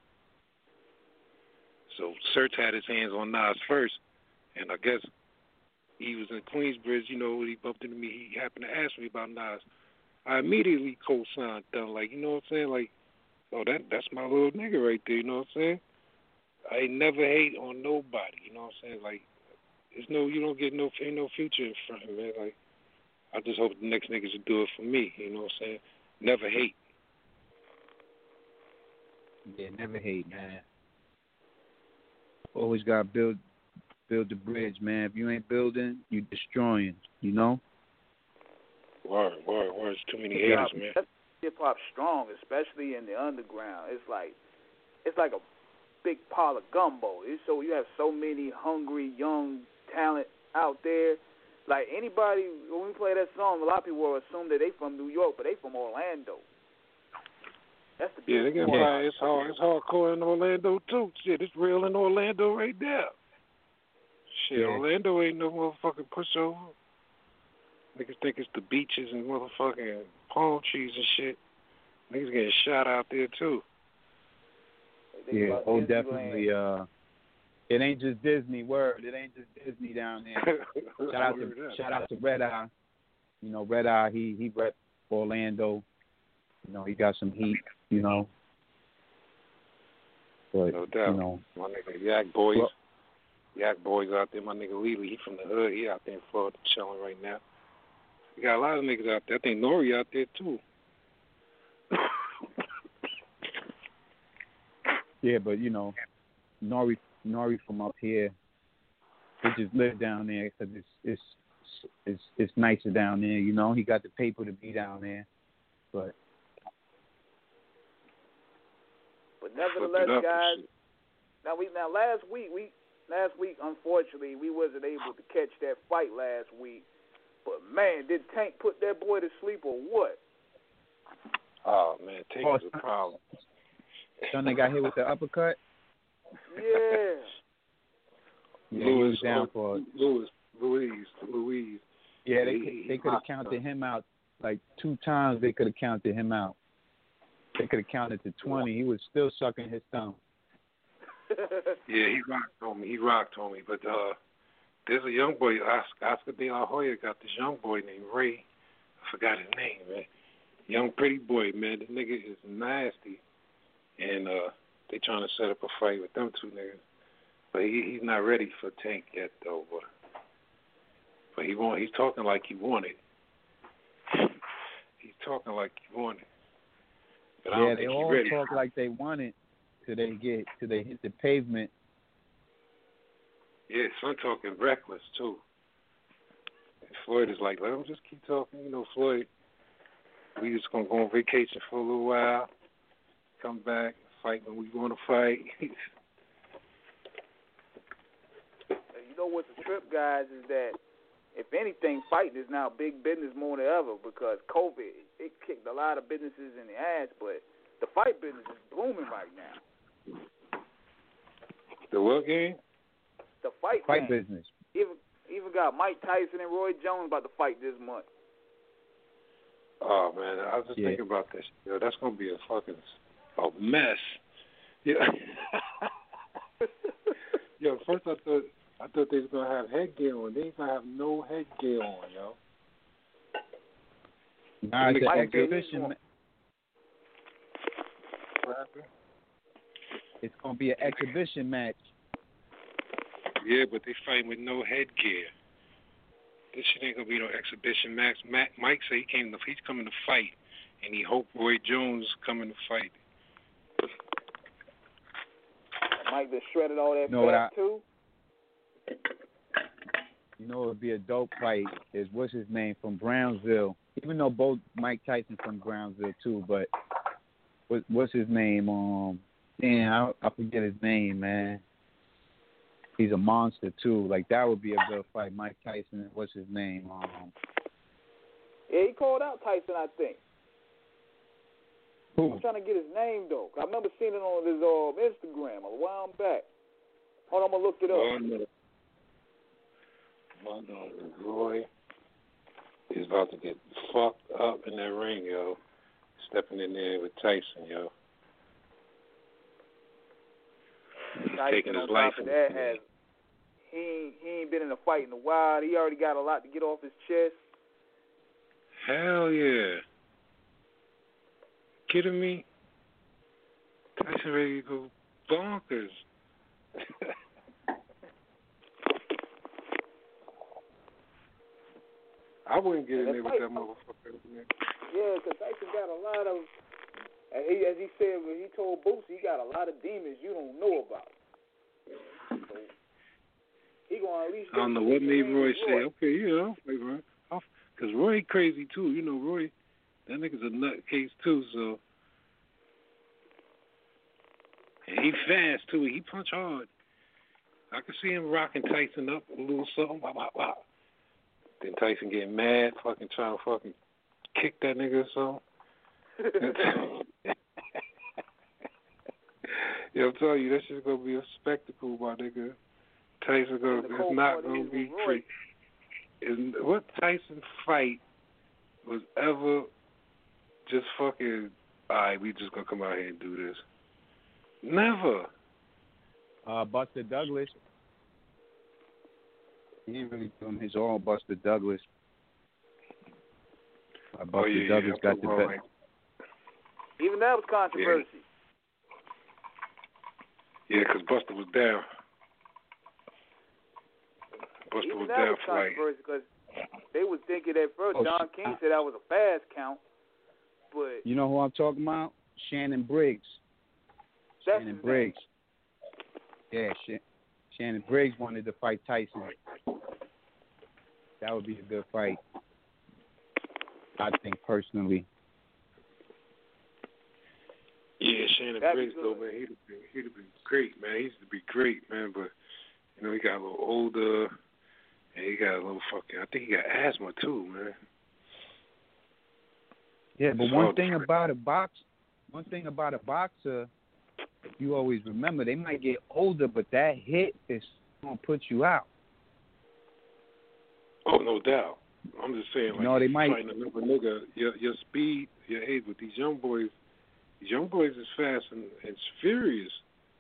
So Search had his hands on Nas first, and I guess he was in Queensbridge, he bumped into me, he happened to ask me about Nas. I immediately co-signed them, like, you know what I'm saying? Like, oh, that's my little nigga right there, you know what I'm saying? I ain't never hate on nobody, you know what I'm saying? Like, you don't get ain't no future in front of me, like, I just hope the next niggas will do it for me, you know what I'm saying? Never hate. Yeah, never hate, man. Always gotta build the bridge, man. If you ain't building, you destroying, Word. It's too many haters, man. That's hip hop strong, especially in the underground. It's like a big pile of gumbo. So you have so many hungry young talent out there. Like anybody, when we play that song, a lot of people will assume that they from New York, but they from Orlando. That's the they get by. It's hardcore in Orlando too. Shit, it's real in Orlando right there. Shit, Orlando ain't no motherfucking pushover. Niggas think it's the beaches and motherfucking palm trees and shit. Niggas getting shot out there too. Yeah, definitely. It ain't just Disney. Word, it ain't just Disney down there. Shout out to Red Eye. Red Eye. He rep Orlando. He got some heat. But no doubt. My nigga Yak Boys. Yak Boys out there. My nigga Lely, he from the hood. He out there in Florida chilling right now. We got a lot of niggas out there. I think Nori out there too. Yeah, but Nori from up here, he just live down there because it's nicer down there. He got the paper to be down there, but nevertheless, guys. Now last week, unfortunately, we wasn't able to catch that fight last week. But man, did Tank put that boy to sleep or what? Oh man, Tank is a problem. Son that got hit with the uppercut. Yeah. Louis down for Louise. Yeah, they could have counted him out like 2 times. They could have counted him out. They could have counted to 20. He was still sucking his thumb. Yeah, he rocked on me. But there's a young boy, Oscar De La Hoya, got this young boy named Ray. I forgot his name, man. Young pretty boy, man. This nigga is nasty. And they trying to set up a fight with them 2 niggas. But he's not ready for Tank yet, though. But he's talking like he wanted. He's talking like he wanted. But I don't think they he's all ready. Talk like they wanted till they hit the pavement. Yeah, son talking reckless too. And Floyd is like, let him just keep talking. Floyd, we just gonna go on vacation for a little while, come back, fight when we want to fight. What's the trip, guys, is that if anything, fighting is now big business more than ever because COVID, it kicked a lot of businesses in the ass, but the fight business is booming right now. The what game? The fight business. Even got Mike Tyson and Roy Jones about to fight this month. Oh man, I was just thinking about this. That's gonna be a mess. Yeah. First I thought they was gonna have headgear on. They ain't gonna have no headgear on, yo. Nah, it's an exhibition. What happened? It's gonna be an exhibition match. Yeah, but they fighting with no headgear. This shit ain't gonna be no exhibition match. Mike said he's coming to fight, and he hoped Roy Jones coming to fight. Mike just shredded all that fat too. It would be a dope fight. Is what's his name from Brownsville? Even though both Mike Tyson from Brownsville too, but what's his name? I forget his name, man. He's a monster too. Like that would be a good fight. Mike Tyson and what's his name? Yeah, he called out Tyson, I think. Who? I'm trying to get his name though. I remember seeing it on his Instagram a while back. Hold on, I'm gonna look it up. My name is Roy He's about to get fucked up in that ring, yo. Stepping in there with Tyson, yo. Taking his life. Of that, he ain't been in a fight in a while. He already got a lot to get off his chest. Hell yeah. Kidding me? Tyson ready to go bonkers. I wouldn't get in there with that motherfucker. Yeah, because Tyson got a lot of, as he said when he told Boosie, he got a lot of demons you don't know about. So he gonna at least. I don't know what made Roy say. Okay, yeah, because Roy crazy too. You know, Roy, that nigga's a nutcase too. So and he fast too. He punch hard. I can see him rocking Tyson up a little something. Wah, wah, wah. Then Tyson getting mad, fucking trying to fucking kick that nigga or something. Yeah, I'm telling you, that shit's gonna be a spectacle, my nigga. Tyson it's not gonna be free. What Tyson fight was ever just fucking, alright, we just gonna come out here and do this? Never. Buster Douglas. He ain't really doing his own Buster Douglas. Buster Douglas got the best. Even that was controversy. Yeah, because Buster was down. Buster Even was that down was for like. Controversy because they was thinking at first Don King said that was a fast count, but you know who I'm talking about? Shannon Briggs. Shannon Briggs. Yeah, Shannon Briggs wanted to fight Tyson. That would be a good fight, I think, personally. Yeah, Shannon Briggs, though, man, he'd have been great, man. He used to be great, man, but, you know, he got a little older, and he got a little fucking, I think he got asthma, too, man. Yeah, but one thing about a boxer, you always remember, they might get older, but that hit is going to put you out. Oh, no doubt. I'm just saying, like, no, they might fighting another nigga, your speed, your age, with these young boys is fast and furious.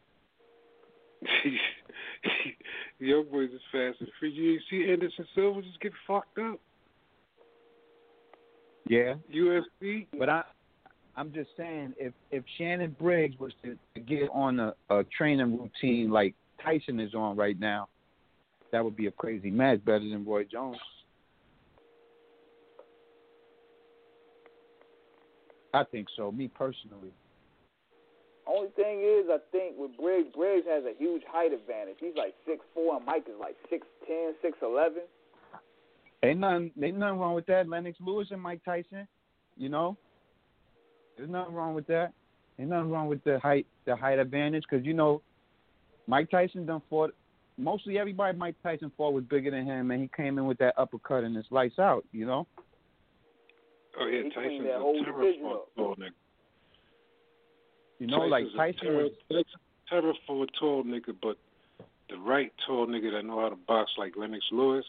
Young boys is fast and furious. You see Anderson Silva just get fucked up. Yeah. UFC. But I'm just saying, if Shannon Briggs was to get on a training routine like Tyson is on right now, that would be a crazy match, better than Roy Jones. I think so, me personally. Only thing is, I think with Briggs has a huge height advantage. He's like 6'4", and Mike is like 6'10", 6'11". Ain't nothing wrong with that. Lennox Lewis and Mike Tyson, you know. There's nothing wrong with that. Ain't nothing wrong with the height advantage, because, you know, Mike Tyson done fought. Mostly everybody Mike Tyson fought was bigger than him, and he came in with that uppercut and it's lights out, you know. Oh yeah, Tyson's a terror tall nigga. You know, like Tyson was terror for a tall nigga, but the right tall nigga that know how to box like Lennox Lewis.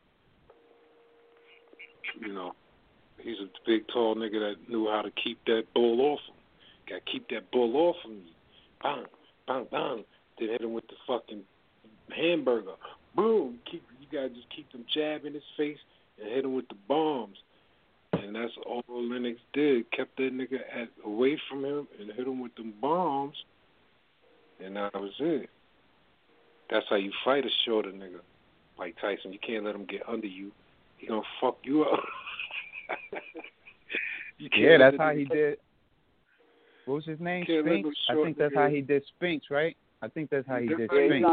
You know, he's a big tall nigga that knew how to keep that bull off him. Got to keep that bull off him. Bang, bang, bang. Then hit him with the fucking hamburger. Boom. You gotta just keep them jab in his face and hit him with the bombs. And that's all Lennox did. Kept that nigga away from him and hit him with them bombs. And that was it. That's how you fight a shorter nigga like Tyson. You can't let him get under you. He gonna fuck you up. Yeah, that's how he did. What was his name? Spinks? I think that's how he did Spinks, right? I think that's how he did Spinks.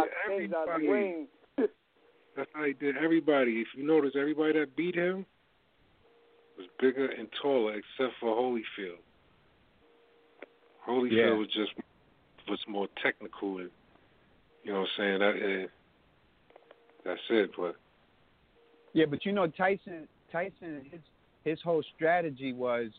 That's how he did everybody. If you notice, everybody that beat him was bigger and taller except for Holyfield. Holyfield was more technical, and you know what I'm saying. That's it. But yeah, but you know Tyson, his whole strategy was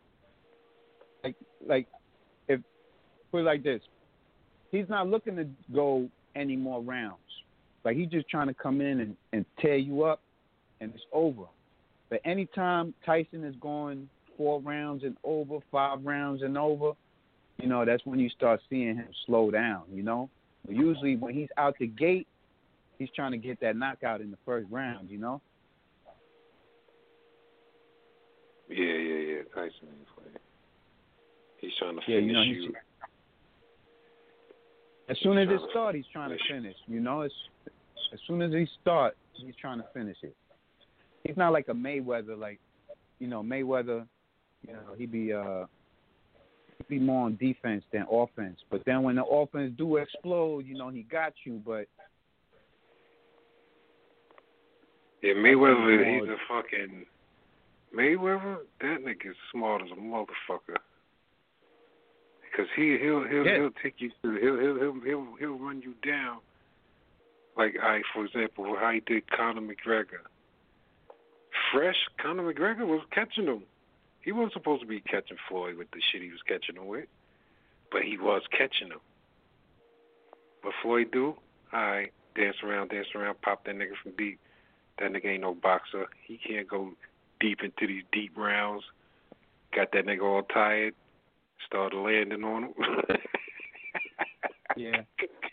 like if put it like this, he's not looking to go any more rounds. Like he's just trying to come in and tear you up, and it's over. But anytime Tyson is going 4 rounds and over, 5 rounds and over, you know, that's when you start seeing him slow down, you know. But usually when he's out the gate, he's trying to get that knockout in the first round, you know. Yeah. Tyson ain't playing. He's trying to Yeah, finish you know, you. As soon as it starts, he's trying to finish. You know, as soon as he starts, he's trying to finish it. He's not like a Mayweather. Like, you know, Mayweather, you know, he'd be more on defense than offense. But then when the offense do explode, you know, he got you. But yeah, Mayweather, he's a fucking Mayweather. That nigga's smart as a motherfucker. Because he'll take you through. He'll run you down. Like for example, how he did Conor McGregor. Fresh, Conor McGregor was catching him. He wasn't supposed to be catching Floyd with the shit he was catching him with, but he was catching him. What Floyd do? Alright, dance around, pop that nigga from deep. That nigga ain't no boxer. He can't go deep into these deep rounds. Got that nigga all tired. Started landing on him. Yeah.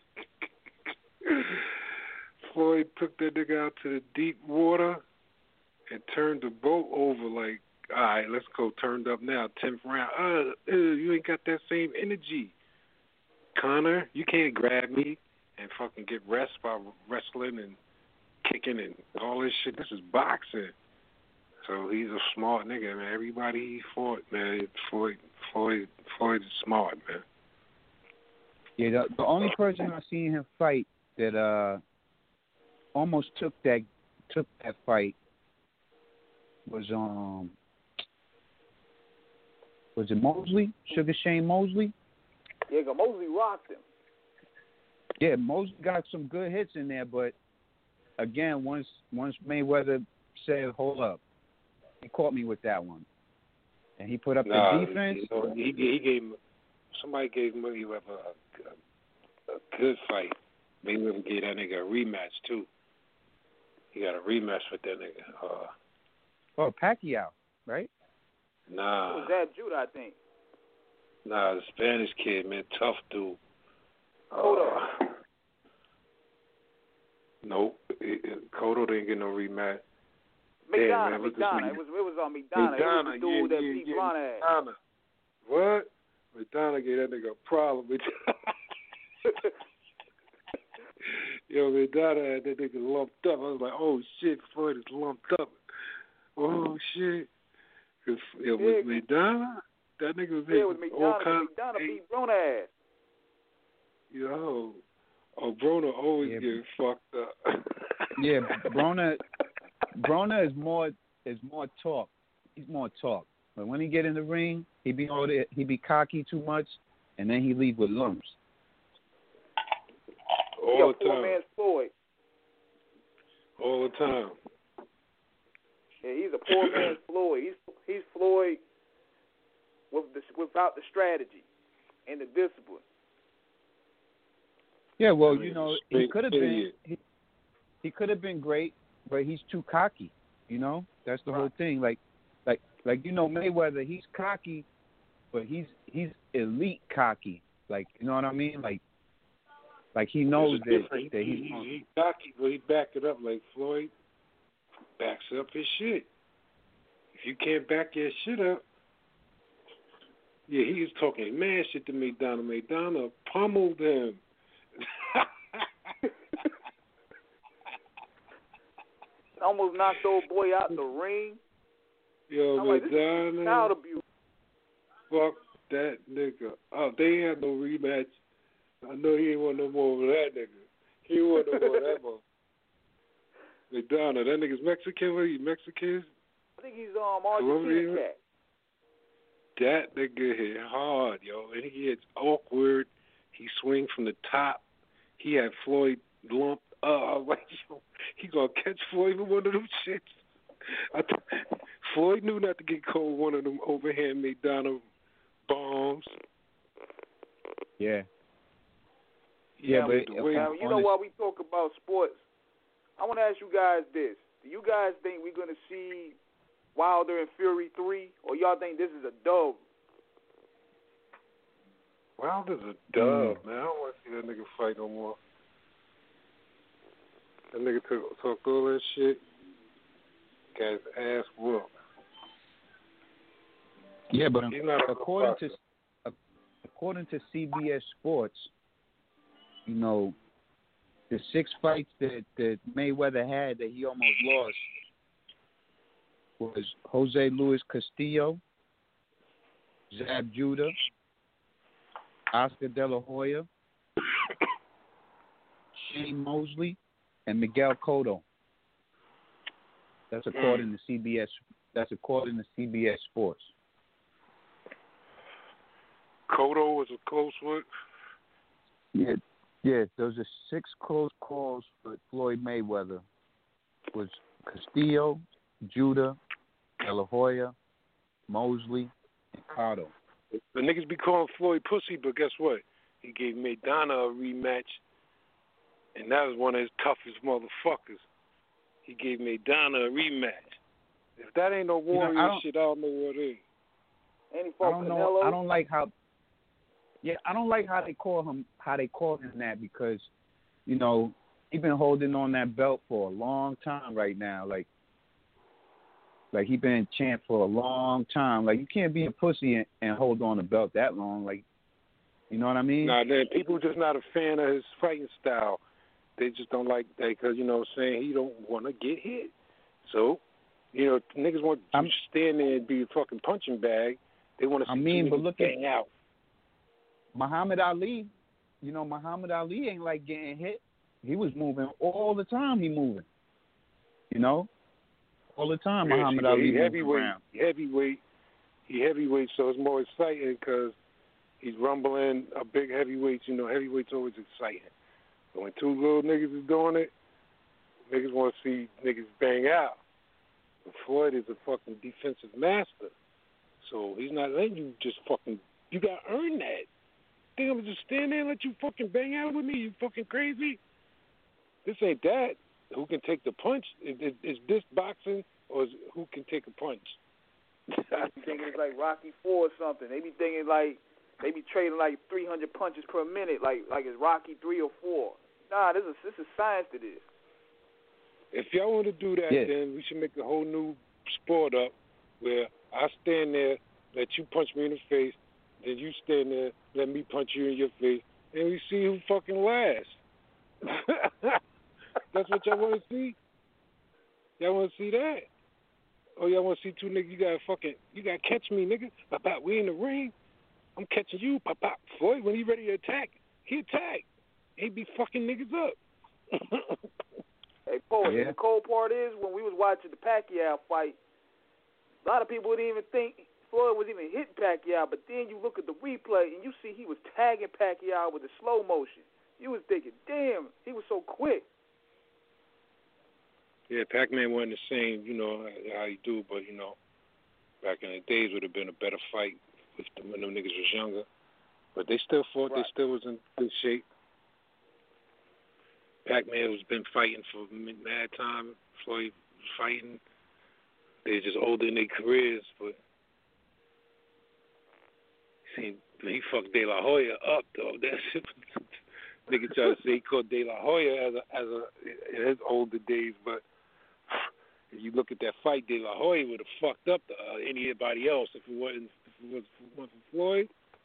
Floyd took that nigga out to the deep water and turned the boat over like, all right, let's go. Turned up now, 10th round. You ain't got that same energy. Conor, you can't grab me and fucking get rest by wrestling and kicking and all this shit. This is boxing. So he's a smart nigga, man. Everybody he fought, man, Floyd is smart, man. Yeah, the only person I seen him fight that almost took that fight was it Mosley? Sugar Shane Mosley? Yeah, Mosley rocked him. Yeah, Mosley got some good hits in there, but again, once Mayweather said, "Hold up," he caught me with that one, and he put up the defense. Somebody gave Mayweather a good fight. Mayweather gave that nigga a rematch too. He got a rematch with that nigga. Pacquiao, right? Nah. It was that Judah, I think. Nah, the Spanish kid, man, tough dude. Cotto. Nope. Cotto didn't get no rematch. McDonough. It was on McDonough. It was the dude that beat Ron ass. What? McDonough gave that nigga a problem. Yo, McDonough had that nigga lumped up. I was like, oh shit, Floyd is lumped up. Oh shit. With McDonough, that nigga was with McDonough. McDonough beat Ron ass. Yo. Oh, Broner always getting fucked up. Yeah, Broner is more talk. He's more talk. But when he get in the ring, he be cocky too much, and then he leave with lumps. All the time. Poor man's Floyd. All the time. Yeah, he's a poor man's Floyd. He's Floyd without the strategy and the discipline. Yeah, well, you know, he could have been he could have been great, but he's too cocky. You know, that's the whole thing. Like you know, Mayweather, he's cocky, but he's elite cocky. Like, you know what I mean? Like he knows that he's cocky, but he back it up like Floyd backs up his shit. If you can't back your shit up, yeah, he was talking mad shit to McDonough. McDonough pummeled him. Almost knocked old boy out the ring. Yo, McDonough. Child abuse. Fuck that nigga. Oh, they ain't had no rematch. I know he ain't want no more of that nigga. He ain't want no more of that more. McDonough, that nigga's Mexican. What are you, Mexican? I think he's Argentinian cat. That nigga hit hard, yo. And he hits awkward. He swings from the top. He had Floyd lumped up. Like, he gonna catch Floyd with one of them shits. Floyd knew not to get caught one of them overhand McDonough bombs. Yeah. Yeah, but you know, while we talk about sports, I want to ask you guys this. Do you guys think we're going to see Wilder and Fury 3, or y'all think this is a dub? Wilder's a dub, man. I don't want to see that nigga fight no more. That nigga talked all that shit. Got his ass whooped. Yeah, but according to CBS Sports, you know, the 6 fights that Mayweather had that he almost lost was Jose Luis Castillo, Zab Judah, Oscar De La Hoya, Shane Mosley, and Miguel Cotto. That's according to CBS. That's according to CBS Sports. Cotto was a close one. Yeah. Those are 6 close calls for Floyd Mayweather. Was Castillo, Judah, De La Hoya, Mosley, and Cotto. The niggas be calling Floyd pussy, but guess what? He gave Maidana a rematch, and that was one of his toughest motherfuckers. He gave Maidana a rematch. If that ain't no warrior shit, I don't know what is. I don't know. I don't like how. Yeah, I don't like how they call him. How they call him that because, you know, he's been holding on that belt for a long time right now. Like he been champ for a long time. Like you can't be a pussy and hold on the belt that long. Like, you know what I mean? Nah, then people just not a fan of his fighting style. They just don't like that because, you know what I'm saying, he don't want to get hit. So, you know, niggas want to stand there and be a fucking punching bag. They want to see but look bang out. Muhammad Ali, you know, Muhammad Ali ain't like getting hit. He was moving all the time. He moving, you know, all the time. Muhammad Ali moving around. He heavyweight, so it's more exciting because he's rumbling a big heavyweight. You know, heavyweight's always exciting. But when 2 little niggas is doing it, niggas want to see niggas bang out. But Floyd is a fucking defensive master, so he's not letting you just fucking. You got to earn that. Think I'm gonna just stand there and let you fucking bang out with me? You fucking crazy? This ain't that. Who can take the punch? Is this boxing or is who can take a punch? They be thinking it's like Rocky 4 or something. They be thinking like they be trading like 300 punches per minute, like it's Rocky 3 or 4. Nah, this is science to this. If y'all want to do that, then we should make a whole new sport up where I stand there, let you punch me in the face. Then you stand there, let me punch you in your face, and we see who fucking lasts. That's what y'all want to see? Y'all want to see that? Or y'all want to see 2 niggas, you gotta catch me, nigga. Pop, we in the ring. I'm catching you, pop. Floyd, when he ready to attack, he attack. He be fucking niggas up. Hey, Paul, the cold part is when we was watching the Pacquiao fight, a lot of people didn't even think Floyd was even hitting Pacquiao, but then you look at the replay and you see he was tagging Pacquiao with the slow motion. You was thinking, damn, he was so quick. Yeah, Pac-Man wasn't the same, you know, how he do, but, you know, back in the days would have been a better fight when them niggas was younger. But they still fought. Right. They still was in good shape. Pac-Man was been fighting for mad time. Floyd was fighting. They're just older in their careers, but see, he fucked De La Hoya up though. That's nigga try to say he caught De La Hoya as a in his older days, but if you look at that fight, De La Hoya would have fucked up anybody else if it wasn't for Floyd.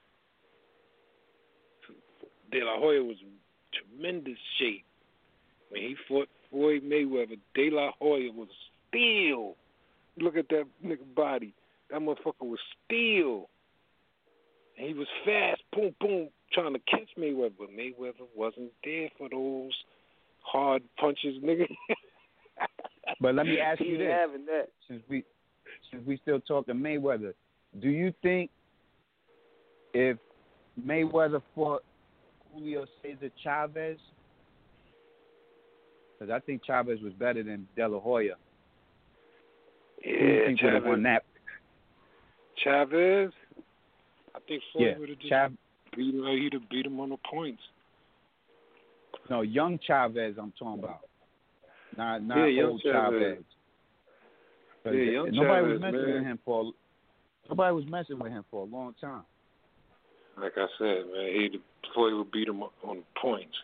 De La Hoya was in tremendous shape when he fought Floyd Mayweather. De La Hoya was steel. Look at that nigga body. That motherfucker was steel. And he was fast, boom, boom, trying to catch Mayweather. But Mayweather wasn't there for those hard punches, nigga. But let me ask you this. Since we still talking Mayweather, do you think if Mayweather fought Julio Cesar Chavez, because I think Chavez was better than De La Hoya. Yeah, Chavez. Won that? Chavez? I think Floyd would have just beat him. He'd have beat him on the points. No, young Chavez I'm talking about. Not old Chavez. Nobody was messing with him for a long time. Like I said, man, Floyd would beat him on points.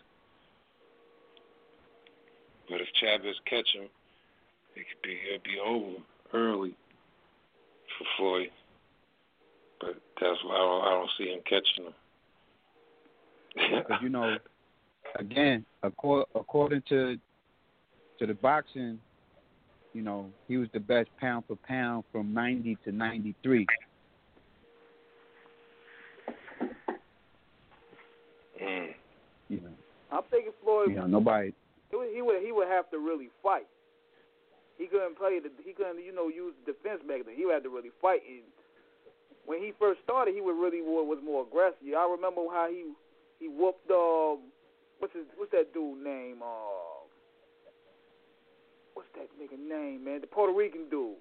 But if Chavez catch him, it'd be over early for Floyd. But that's why I don't see him catching him. Because, again, according to the boxing, he was the best pound for pound from 90 to 93. I'm thinking Floyd. Nobody. He would have to really fight. He couldn't use the defense mechanism. He would have to really fight. And when he first started, he was more aggressive. I remember how he whooped what's that dude name? What's that nigga name, man? The Puerto Rican dude.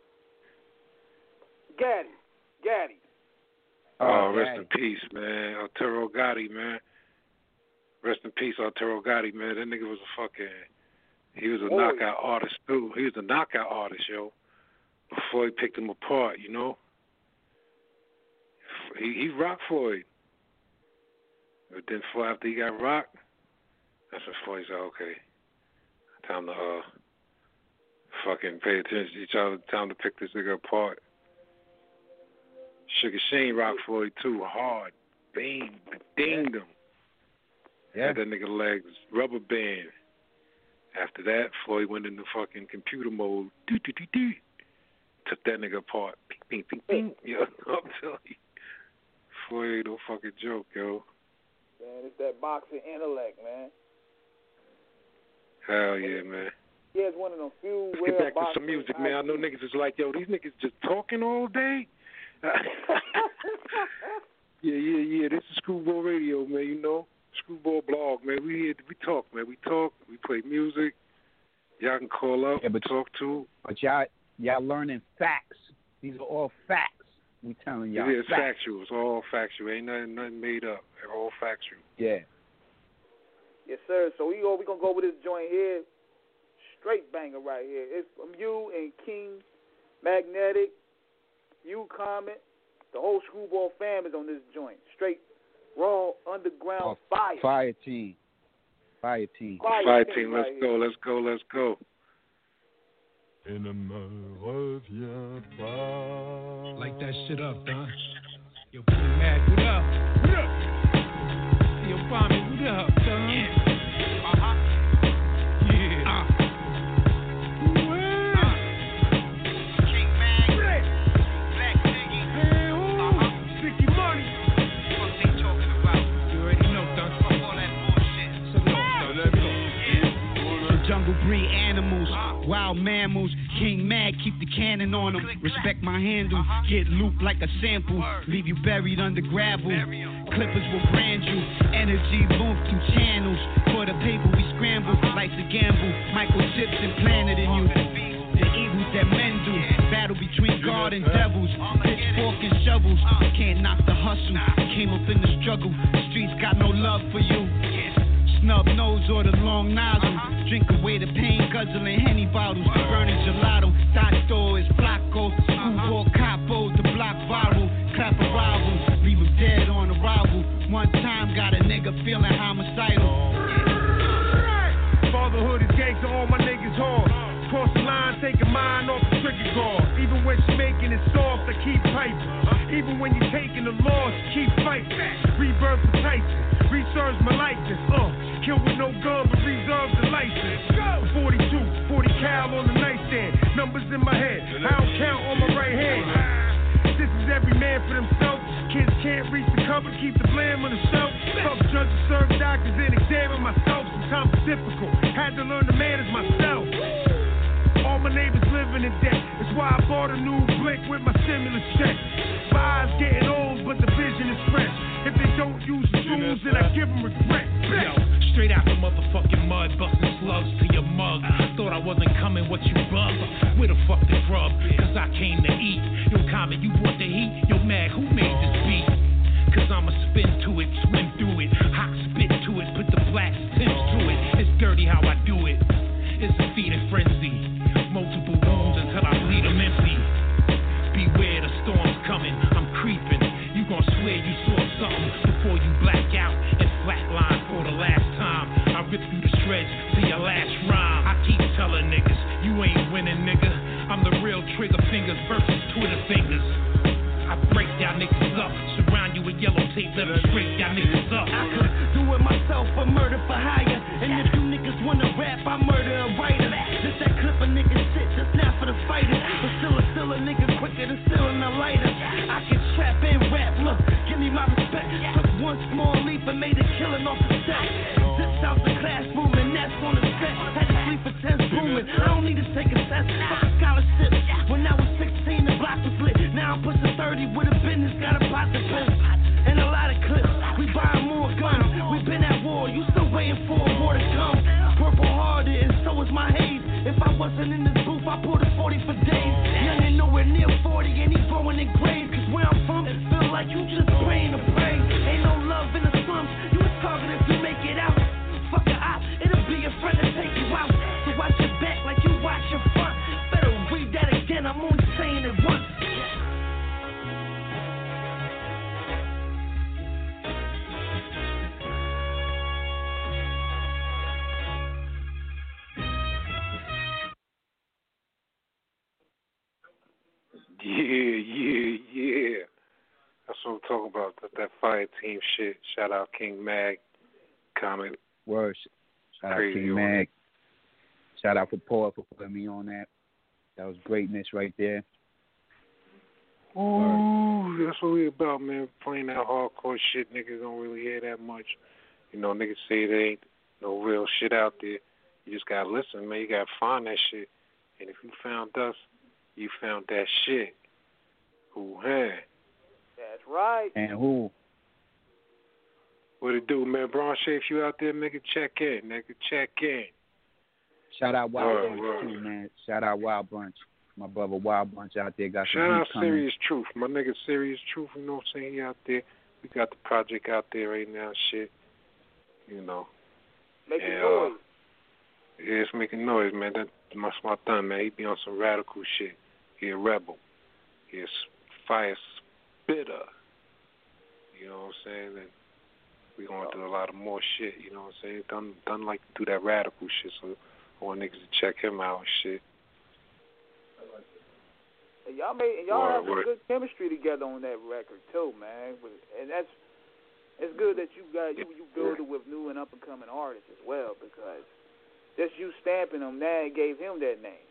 Gaddy. Oh, rest in peace, man. Arturo Gatti, man. Rest in peace, Arturo Gatti, man. That nigga was he was a knockout artist, too. He was a knockout artist, yo. Before he picked him apart, He rocked Floyd. But then after he got rocked, that's when Floyd said, okay, time to fucking pay attention to each other, time to pick this nigga apart. Sugar Shane rocked Floyd too hard. Bang, dinged him. Yeah. Had that nigga legs rubber band. After that, Floyd went into fucking computer mode. Took that nigga apart. Ping, ping, ping, ping. Yo, I'm telling you. Floyd ain't no fucking joke, yo. Man, it's that boxing intellect, man. Hell yeah, man. Yeah, it's one of them few Let's get back to some music, man. I know niggas is like, yo, these niggas just talking all day. Yeah. This is Screwball Radio, man. Screwball Blog, man. We talk, man. We talk. We play music. Y'all can call up, talk to. But y'all learning facts. These are all facts. We telling y'all. It's factual. It's all factual. Ain't nothing made up. They're all factual. Yeah. Yes, sir. So we gonna go with this joint here. Straight banger right here. It's from you and King Magnetic. You Comment. The whole Screwball fam is on this joint. Straight raw underground fire. Fire team. Fire team. Let's go. Let's go. Let's go. Light that shit up, Don. Yo, King Mag, what up? What up? Yo, Kwame, what up, Don? Yeah. King Mag, Black Diggy, Sticky Money. What they talking about? You already know, Don. Fuck all that bullshit. Let's go. The jungle breed animals, wild mammals. King Mag, keep the cannon on them. Respect my handle, get looped like a sample. Leave you buried under gravel. Clippers will brand you. Energy move through channels. For the paper we scramble. Life's a gamble. Microchips implanted in you. The evils that men do. Battle between God and devils. Pitchfork and shovels. Can't knock the hustle. Came up in the struggle. The streets got no love for you. Snub nose or the long nozzle. Drink away the pain, guzzling Henny bottles. Burning gelato. Dot store is Flacco. Screwball capo, the block viral. Clap a rival. Leave him dead on arrival. One time got a nigga feeling homicidal. Fatherhood is gangster, all my niggas hard. Cross the line, take a mind off the trigger guard. Even when she making it soft, I keep piping. Even when you're taking the loss, keep fighting. Rebirth for Tyson, reserves my likeness. Kill with no gun, but reserve the license. 42, 40 cal on the nightstand. Numbers in my head, I don't count on my right hand. This is every man for themselves. Kids can't reach the cover, keep the blame on the shelf. Fuck judges, serve doctors, and examine myself. Sometimes it's difficult, had to learn to manage myself. All my neighbors living in debt. That's why I bought a new blick with my stimulus check. My eyes getting old, but the vision is fresh. If they don't use the tools, then I give them regret. Yo, straight out the motherfucking mud, busting slugs to your mug. Thought I wasn't coming, what you bug? Where the fuck the grub? Cause I came to eat. Yo, Comment, you brought the heat? Yo, Mag, who made this beat? Cause I'ma spin to it, swim through it. Hot spit to it, put the black tips to it. It's dirty how I do it. It's a feeding frenzy. Multiple wounds until I bleed them tape, let me straight y'all niggas up. I could do it myself, but murder for hire. And if you niggas wanna rap, I murder a writer. Just that clip a nigga sit, just now for the fighters. But still a nigga quicker than stealing a lighter. I can trap and rap, look, give me my respect. Took one small leap and made a killing off the set. Zipped out the classroom and that's on the set. Had to sleep for 10 booming. I don't need to take a test. Fuck a scholarship. When I was 16, the block was lit. Now I'm pushing 30 with a business, got a pot to piss. And a lot of clips. We buying more guns. We been at war. You still waiting for a war to come. Purple hearted and so is my haze. If I wasn't in this booth, I pulled a 40 for days. Young ain't nowhere near 40 and he growing in grades. Cause where I'm from, it feel like you just praying to pray. Ain't no love in the slums. You a target if you make it out. Fuck a op, it'll be a friend to take you out. So watch your back like you watch your front. Better read that again, I'm only saying it once. Yeah. That's what I'm talking about. That fire team shit. Shout out King Mag. Comment. Word. Shout out King Mag. Shout out for Paul for putting me on that. That was greatness right there. Ooh, that's what we about, man. Playing that hardcore shit. Niggas don't really hear that much. You know, niggas say there ain't no real shit out there. You just gotta listen, man. You gotta find that shit. And if you found us, you found that shit. Who had? That's right. And who? What it do, man? Branche, if you out there, nigga, check in. Nigga, check in. Shout out Wild Bunch, too, man. Shout out Wild Bunch. My brother Wild Bunch out there got some Shout out heat coming. Serious Truth. My nigga Serious Truth, you know what I'm saying? He out there. We got the project out there right now, shit. You know. Making noise. Yeah, it's making noise, man. That's my smart thumb, man. He be on some radical shit. He a rebel. He a fire spitter. You know what I'm saying? And we gonna do a lot of more shit, you know what I'm saying? Done like to do that radical shit, so I want niggas to check him out and shit. And y'all have some good chemistry together on that record too, man. And it's good that you build it with new and up and coming artists as well, because just you stamping him, now it gave him that name.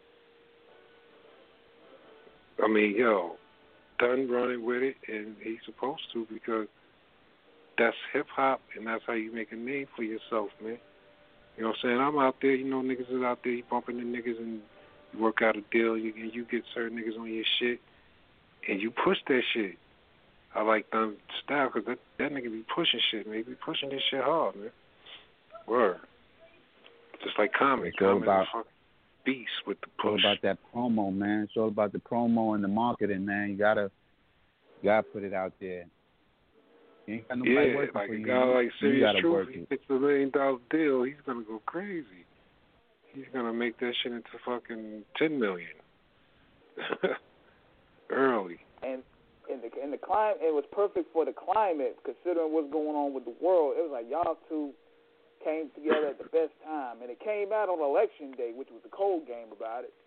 I mean, yo, done running with it, and he's supposed to, because that's hip-hop, and that's how you make a name for yourself, man. You know what I'm saying? I'm out there, you know, niggas is out there, you bumping the niggas, and you work out a deal, and you get certain niggas on your shit, and you push that shit. I like them style, because that nigga be pushing shit, man. He be pushing this shit hard, man. Word. Just like Common. Common is a fucking beast with the push. It's all about that promo, man. It's all about the promo and the marketing, man. You gotta put it out there. You ain't got nobody working like for a you. guy like Serious Truth, he it. gets $1 million deal, he's gonna go crazy. He's gonna make that shit into fucking $10 million. Early. And in the climate, it was perfect for the climate, considering what's going on with the world. It was like y'all two came together at the best time, and it came out on election day, which was the cold game about it.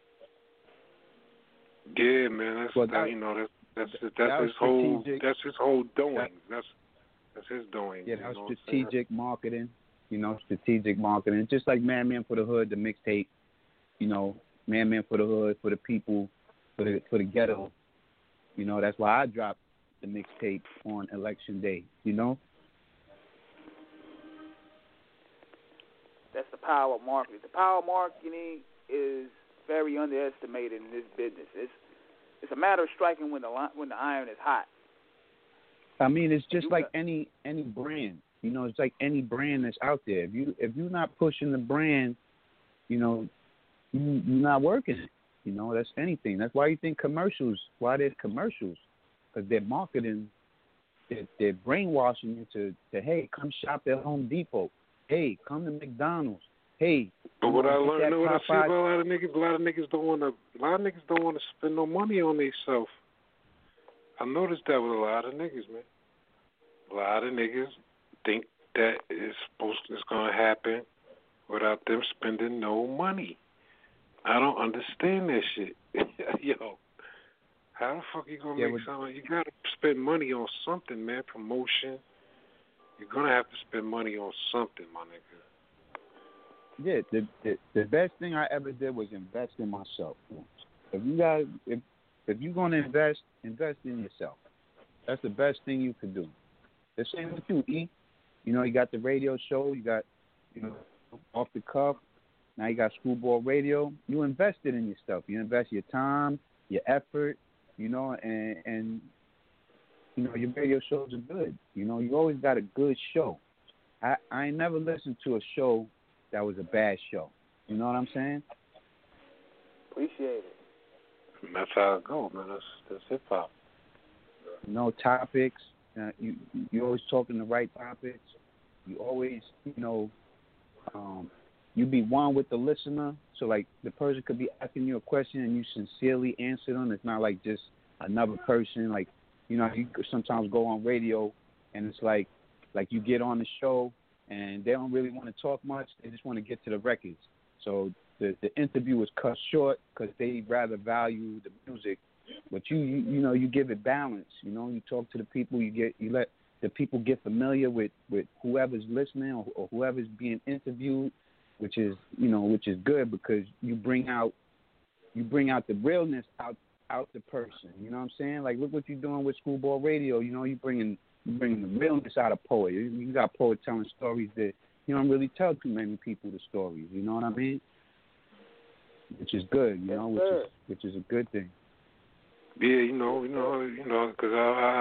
Yeah, man, that's his whole doing. That's his doing. Yeah, that was strategic marketing. You know, strategic marketing. Just like Man for the Hood, the mixtape. You know, Man for the Hood, for the people, for the ghetto. You know, that's why I dropped the mixtape on election day. You know. That's the power of marketing. The power of marketing is very underestimated in this business. It's a matter of striking when the iron is hot. I mean, it's just like any brand. You know, it's like any brand that's out there. If you're not pushing the brand, you know, you're not working it. You know, that's anything. That's why you think why there's commercials, because they're marketing, they're brainwashing you to hey, come shop at Home Depot. Hey, come to McDonald's. Hey. But what I learned, what I see about a lot of niggas don't want to spend no money on themselves. I noticed that with a lot of niggas, man. A lot of niggas think that it's going to happen without them spending no money. I don't understand that shit. Yo, how the fuck you going to make something? You got to spend money on something, man. Promotion, you're gonna have to spend money on something, my nigga. Yeah, the best thing I ever did was invest in myself. If you're gonna invest in yourself. That's the best thing you can do. The same with you, E. You know, you got the radio show, you got, you know, Off the Cuff. Now you got Screwball Radio. You invested in yourself. You invest your time, your effort, you know, and you know, your radio shows are good. You know, you always got a good show. I ain't never listened to a show that was a bad show. You know what I'm saying? Appreciate it. And that's how it goes, man. That's hip hop. No topics. You always talking the right topics. You always, you know, you be one with the listener. So, like, the person could be asking you a question and you sincerely answer them. It's not like just another person. Like, you know, you could sometimes go on radio and it's like you get on the show and they don't really want to talk much. They just want to get to the records. So the interview is cut short because they rather value the music. But you know, you give it balance. You know, you talk to the people. You let the people get familiar with whoever's listening or whoever's being interviewed, which is good because you bring out the realness out the person. You know what I'm saying? Like, look what you're doing with Screwball Radio. You know, you bringing the realness out of poet. You got poet telling stories that you don't really tell too many people the stories. You know what I mean? Which is good. You know, which is a good thing. Yeah, you know, because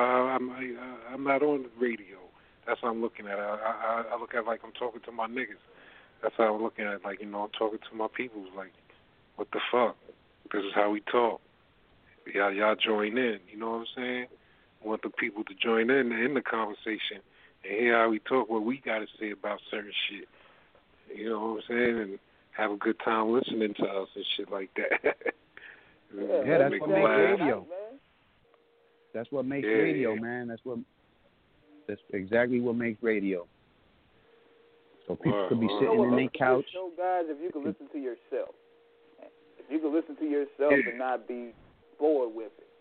I'm not on the radio. That's how I'm looking at it. I look at it like I'm talking to my niggas. That's how I'm looking at it. Like, you know, I'm talking to my people. Like, what the fuck? This is how we talk. Y'all join in. You know what I'm saying? I want the people to join in the conversation and hear how we talk, what we got to say about certain shit. You know what I'm saying? And have a good time listening to us and shit like that. Yeah, that's what makes radio. That's what makes radio, man. That's exactly what makes radio. So people could be sitting in their couch. So, guys, if you could listen to yourself, if you could listen to yourself and not be bored with it.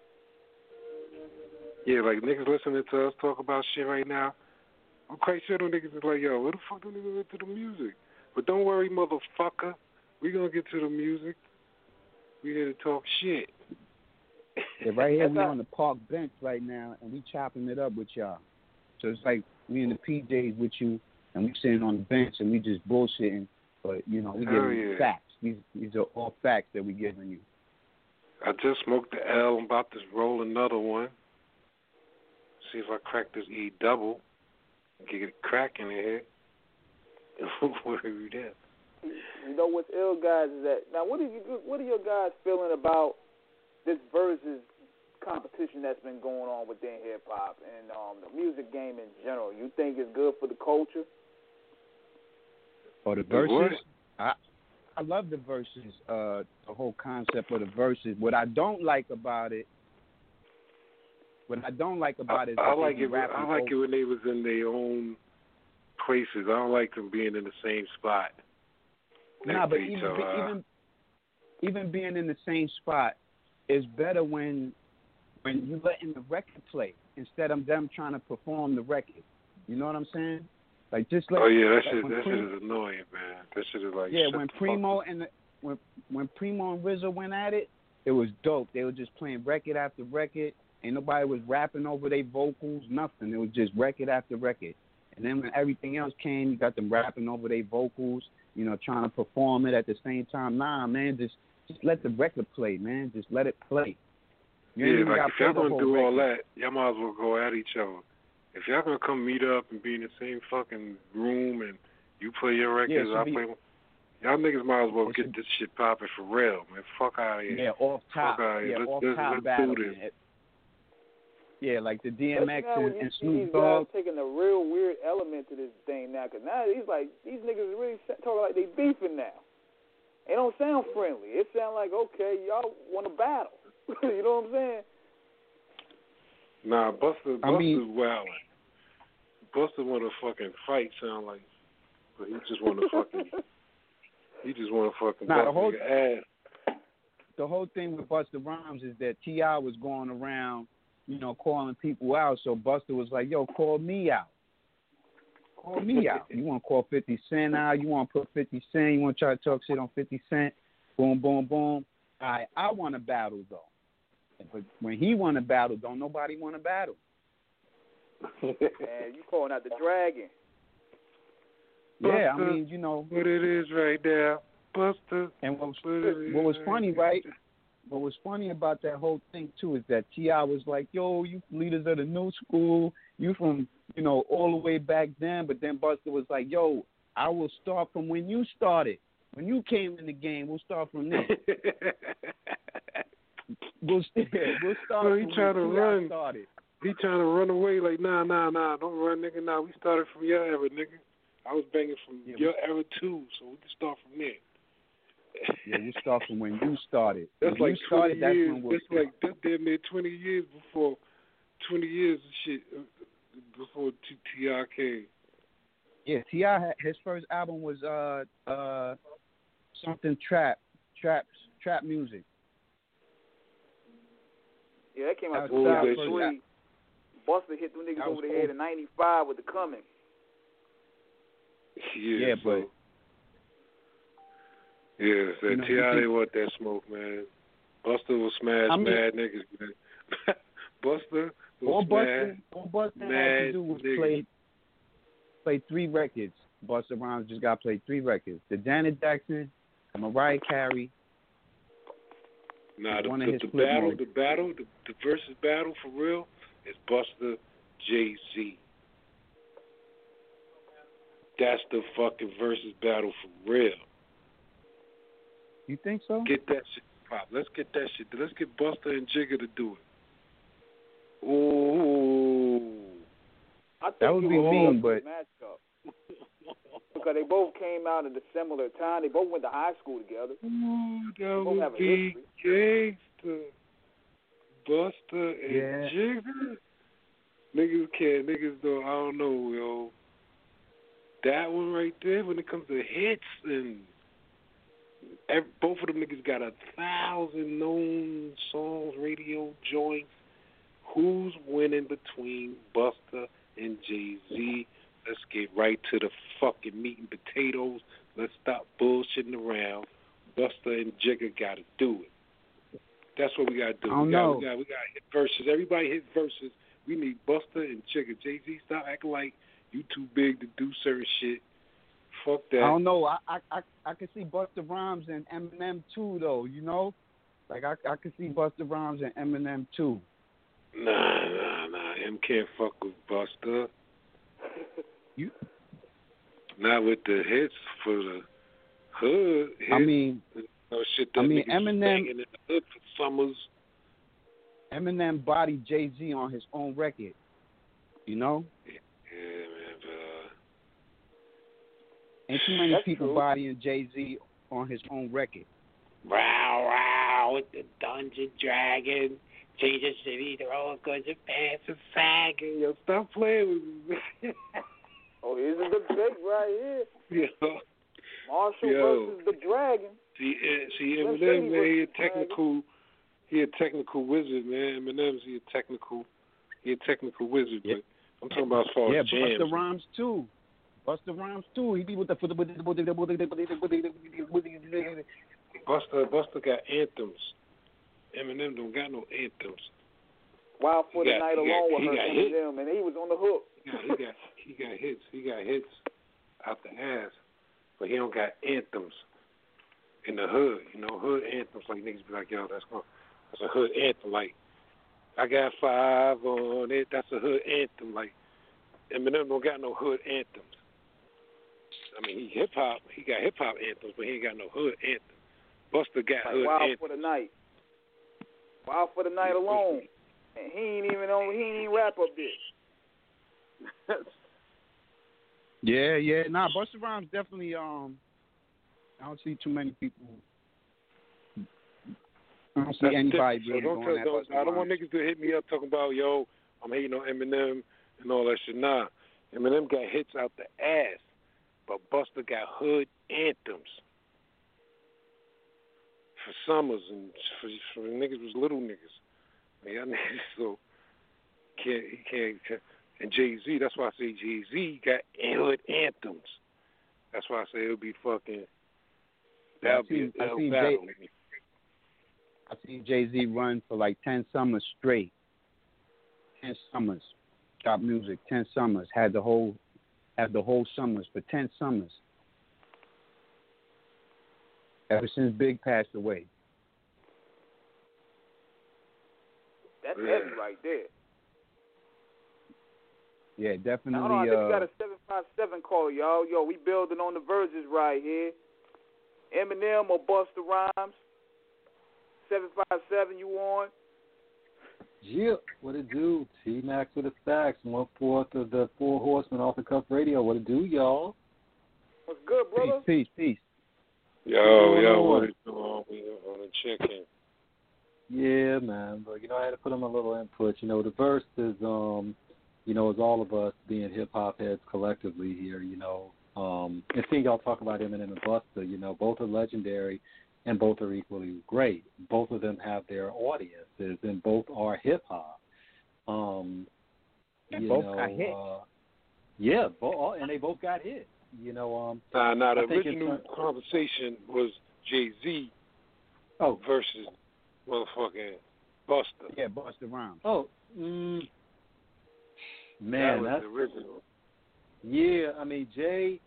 Yeah, like niggas listening to us talk about shit right now. I'm quite sure them niggas is like, yo, where the fuck do niggas get to the music? But don't worry, motherfucker. We gonna get to the music. We here to talk shit. Yeah, right here we on the park bench right now, and we chopping it up with y'all. So it's like we in the PJs with you, and we sitting on the bench, and we just bullshitting. But, you know, we giving you facts. These are all facts that we giving you. I just smoked the L. I'm about to roll another one. See if I crack this E double. Get it cracking in here. Where are we at? You know what's ill, guys, is that now what are your guys feeling about this versus competition that's been going on within hip hop and the music game in general? You think it's good for the culture? Or the verses? I love the verses, the whole concept of the verses. What I don't like about it is I like it when they was in their own places. I don't like them being in the same spot. Nah, but even being in the same spot is better when you letting the record play instead of them trying to perform the record. You know what I'm saying? Like just let. Oh yeah, that shit is annoying, man. That shit is like. Yeah, when Primo when Primo and RZA went at it, it was dope. They were just playing record after record. Ain't nobody was rapping over their vocals, nothing. It was just record after record. And then when everything else came, you got them rapping over their vocals, you know, trying to perform it at the same time. Nah, man, just let the record play, man. Just let it play. Yeah, like if y'all gonna do all that, y'all might as well go at each other. If y'all gonna come meet up and be in the same fucking room and you play your records, I play. Y'all niggas might as well get this shit popping for real, man. Fuck out of here. Yeah, off top. Fuck out of here. Let's battle, do this. Man. Yeah, like the DMX and Snoop Dogg. Dogg. Taking a real weird element to this thing now, because now he's like, these niggas really talking like they beefing now. It don't sound friendly. It sound like, okay, y'all want to battle. You know what I'm saying? Nah, Busta's wildin'. Busta want to fucking fight, sound like, but he just want to fucking. He just want to fucking bust your ass. The whole thing with Busta Rhymes is that T.I. was going around, you know, calling people out. So Busta was like, "Yo, call me out." Call me out. You want to call 50 Cent out? You want to put 50 Cent? You want to try to talk shit on 50 Cent? Boom, boom, boom. I want to battle, though. But when he want to battle, don't nobody want to battle. Man, you calling out the dragon. Yeah, I mean, you know. What it is right there, Buster. And what was funny, right? What was funny about that whole thing, too, is that T.I. was like, yo, you leaders of the new school, you from, you know, all the way back then. But then Buster was like, yo, I will start from when you started. When you came in the game, we'll start from there. we'll start so he from trying to when run. Started. He trying to run away like, nah, don't run, nigga. Nah, we started from your era, nigga. I was banging from your era, too, so we can start from there. Yeah, we start from when you started. That's when like you started, 20 years. That's damn near 20 years before, 20 years and shit before T.I. came. Yeah, T.I. his first album was something trap music. Yeah, that came out That was 2003. Buster hit them niggas over the head in '95 with the Coming. Yeah, but yeah, that T.I. didn't want that smoke, man. Buster will smash mad niggas, man. Buster will smash all Buster mad had to do was niggas. play 3 records. Busta Rhymes just got to play 3 records. The Janet Jackson, the Mariah Carey. Nah, the versus battle for real is Busta Jay-Z. That's the fucking versus battle for real. You think so? Get that shit, Pop. Let's get that shit. Let's get Busta and Jigga to do it. Ooh. I think that would be mean, but because they both came out at a similar time. They both went to high school together. Ooh, that would be gangster. Busta and Jigga. Niggas though, I don't know, yo. That one right there, when it comes to hits, and both of them niggas got 1,000 known songs, radio joints. Who's winning between Busta and Jay-Z? Let's get right to the fucking meat and potatoes. Let's stop bullshitting around. Busta and Jigga got to do it. That's what we got to do. We got to hit verses. Everybody hit verses. We need Busta and Jigga. Jay-Z, stop acting like you too big to do certain shit. Fuck that. I don't know. I can see Busta Rhymes and Eminem too, though. You know, like I can see Busta Rhymes and Eminem too. Nah. Him can't fuck with Busta. You? Not with the hits for the hood. Hits. I mean, shit that Eminem in the hood for summers. Eminem bodied Jay-Z on his own record. You know? Yeah, man. Ain't too many people bodying Jay-Z on his own record. Wow, with the Dungeon Dragon. Change the city, they're all good to pants and sagging. Yo, stop playing with me. Oh, here's a debate right here. Yo. Marshall versus the Dragon. See, Eminem, man, he a technical wizard, man. Eminem's he a technical wizard, but I'm talking about as far as jams. Busta Rhymes too. Busta Rhymes too. He be with the Busta got anthems. Eminem don't got no anthems. Wild for the Night alone with Eminem, and he was on the hook. He got hits. He got hits out the ass, but he don't got anthems in the hood. You know, hood anthems like niggas be like, yo, that's a hood anthem. Like, I got 5 on it. That's a hood anthem. Like, Eminem don't got no hood anthems. I mean, he hip hop. He got hip hop anthems, but he ain't got no hood anthem. Busta got hood Wild anthems. for the Night. Wild for the Night alone. And he ain't even rap up this. Yeah. Nah, Busta Rhymes definitely. I don't see too many people. I don't see anybody really going at Busta Rhymes. I don't want niggas to hit me up talking about, yo, I'm hating on Eminem and all that shit. Nah, Eminem got hits out the ass, but Busta got hood anthems for summers and for niggas was little niggas. Y'all niggas, so he And Jay-Z, that's why I say Jay-Z got hood anthems. That's why I say it'll be fucking, that'll be a battle. I seen Jay-Z run for like 10 summers straight. 10 summers. Drop music, 10 summers. Had the whole summers for 10 summers. Ever since Big passed away. That's heavy right there. Yeah, definitely. Now, hold on, I think we got a 757 caller, y'all. Yo, we building on the verses right here. Eminem or Busta Rhymes? 757, you on? Yeah, what it do? T-Max with the facts. 1/4 of the Four Horsemen off the cuff radio. What it do, y'all? What's good, brother? Peace. Yo, what it do? We on the chicken. Yeah, man. But, I had to put in a little input. The verse is, is all of us being hip-hop heads collectively here, And seeing y'all talk about Eminem and Busta, both are legendary and both are equally great. Both of them have their audiences and both are hip-hop. And both got hits. And they both got hits. The original conversation was Jay-Z versus motherfucking Busta. Yeah, Busta Rhymes. Oh, man, that's the original. Yeah, Jay.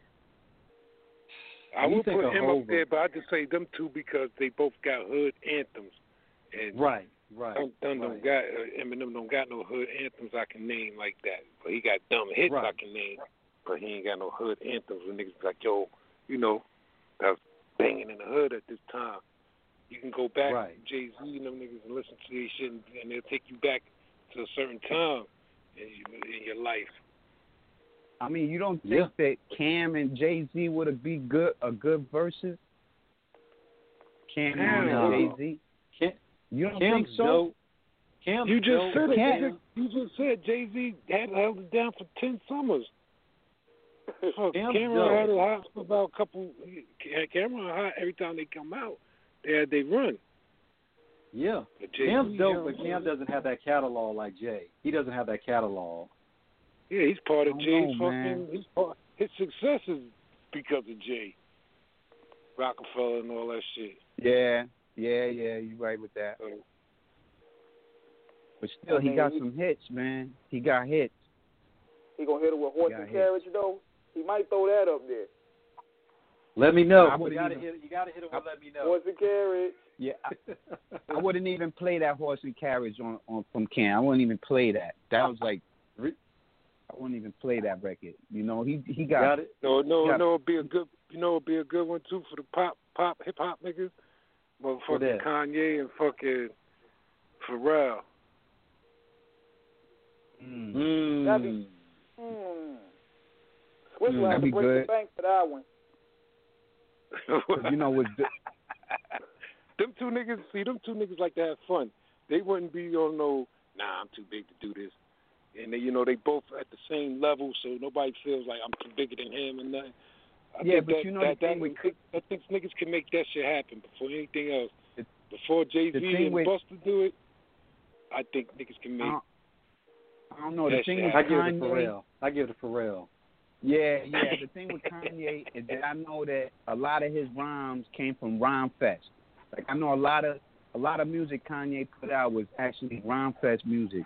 I would put him up there, but I just say them two because they both got hood anthems. And right. Eminem don't got no hood anthems I can name like that, but he got dumb hits I can name, but he ain't got no hood anthems. When niggas be like, yo, that was banging in the hood at this time. You can go back, Jay-Z and them niggas, and listen to these shit, and they'll take you back to a certain time in your life. You don't think that Cam and Jay-Z would be a good versus? Cam and Jay-Z? You don't think so? Cam, you just said it. You just said Jay-Z had held it down for 10 summers. Cameron had it hot for about a couple. Cameron hot every time they come out. They run. Yeah. Cam's dope, but Cam doesn't have that catalog like Jay. He doesn't have that catalog. Yeah, he's part of Jay's fucking. His success is because of Jay, Rockefeller, and all that shit. Yeah, you're right with that. But still, he got some hits, man. He got hits. He gonna hit it with horse and carriage though. He might throw that up there. Let me know. You gotta hit it with let me know. Horse and carriage. Yeah, I wouldn't even play that horse and carriage on from Cam. I wouldn't even play that. That was like. I wouldn't even play that record. He got it. No, it'd be a good. It'd be a good one too for the pop hip hop niggas. Motherfucking Kanye and fucking Pharrell. That'd be. Swiss will have to break the bank for that one. What's them two niggas like to have fun. They wouldn't be on no. Nah, I'm too big to do this. And they both at the same level, so nobody feels like I'm too bigger than him and nothing. I think niggas can make that shit happen before anything else. Before Jay-Z and Busta do it, I think niggas can make. I don't know. The thing with Kanye, I give it to Pharrell. Yeah. The thing with Kanye is that I know that a lot of his rhymes came from Rhyme Fest. Like I know a lot of music Kanye put out was actually Rhyme Fest music.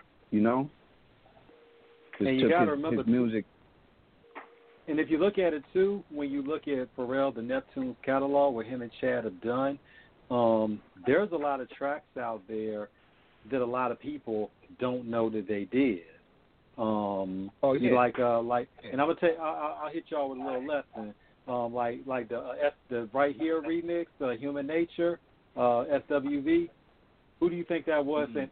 And you got to remember his music. And if you look at it too, when you look at Pharrell, the Neptunes catalog, what him and Chad have done, there's a lot of tracks out there that a lot of people don't know that they did. And I'm gonna tell you, I'll hit y'all with a little lesson. Like the Right Here remix, Human Nature, SWV. Who do you think that was? And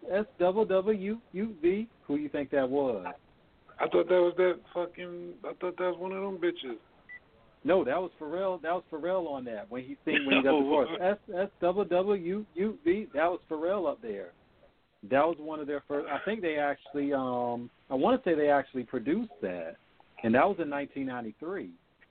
SWWUV. Who do you think that was? I thought that was one of them bitches. No, that was Pharrell. That was Pharrell on that when he got the chorus. SWWUV. That was Pharrell up there. That was one of their first. I think they actually. I want to say they actually produced that, and that was in 1993.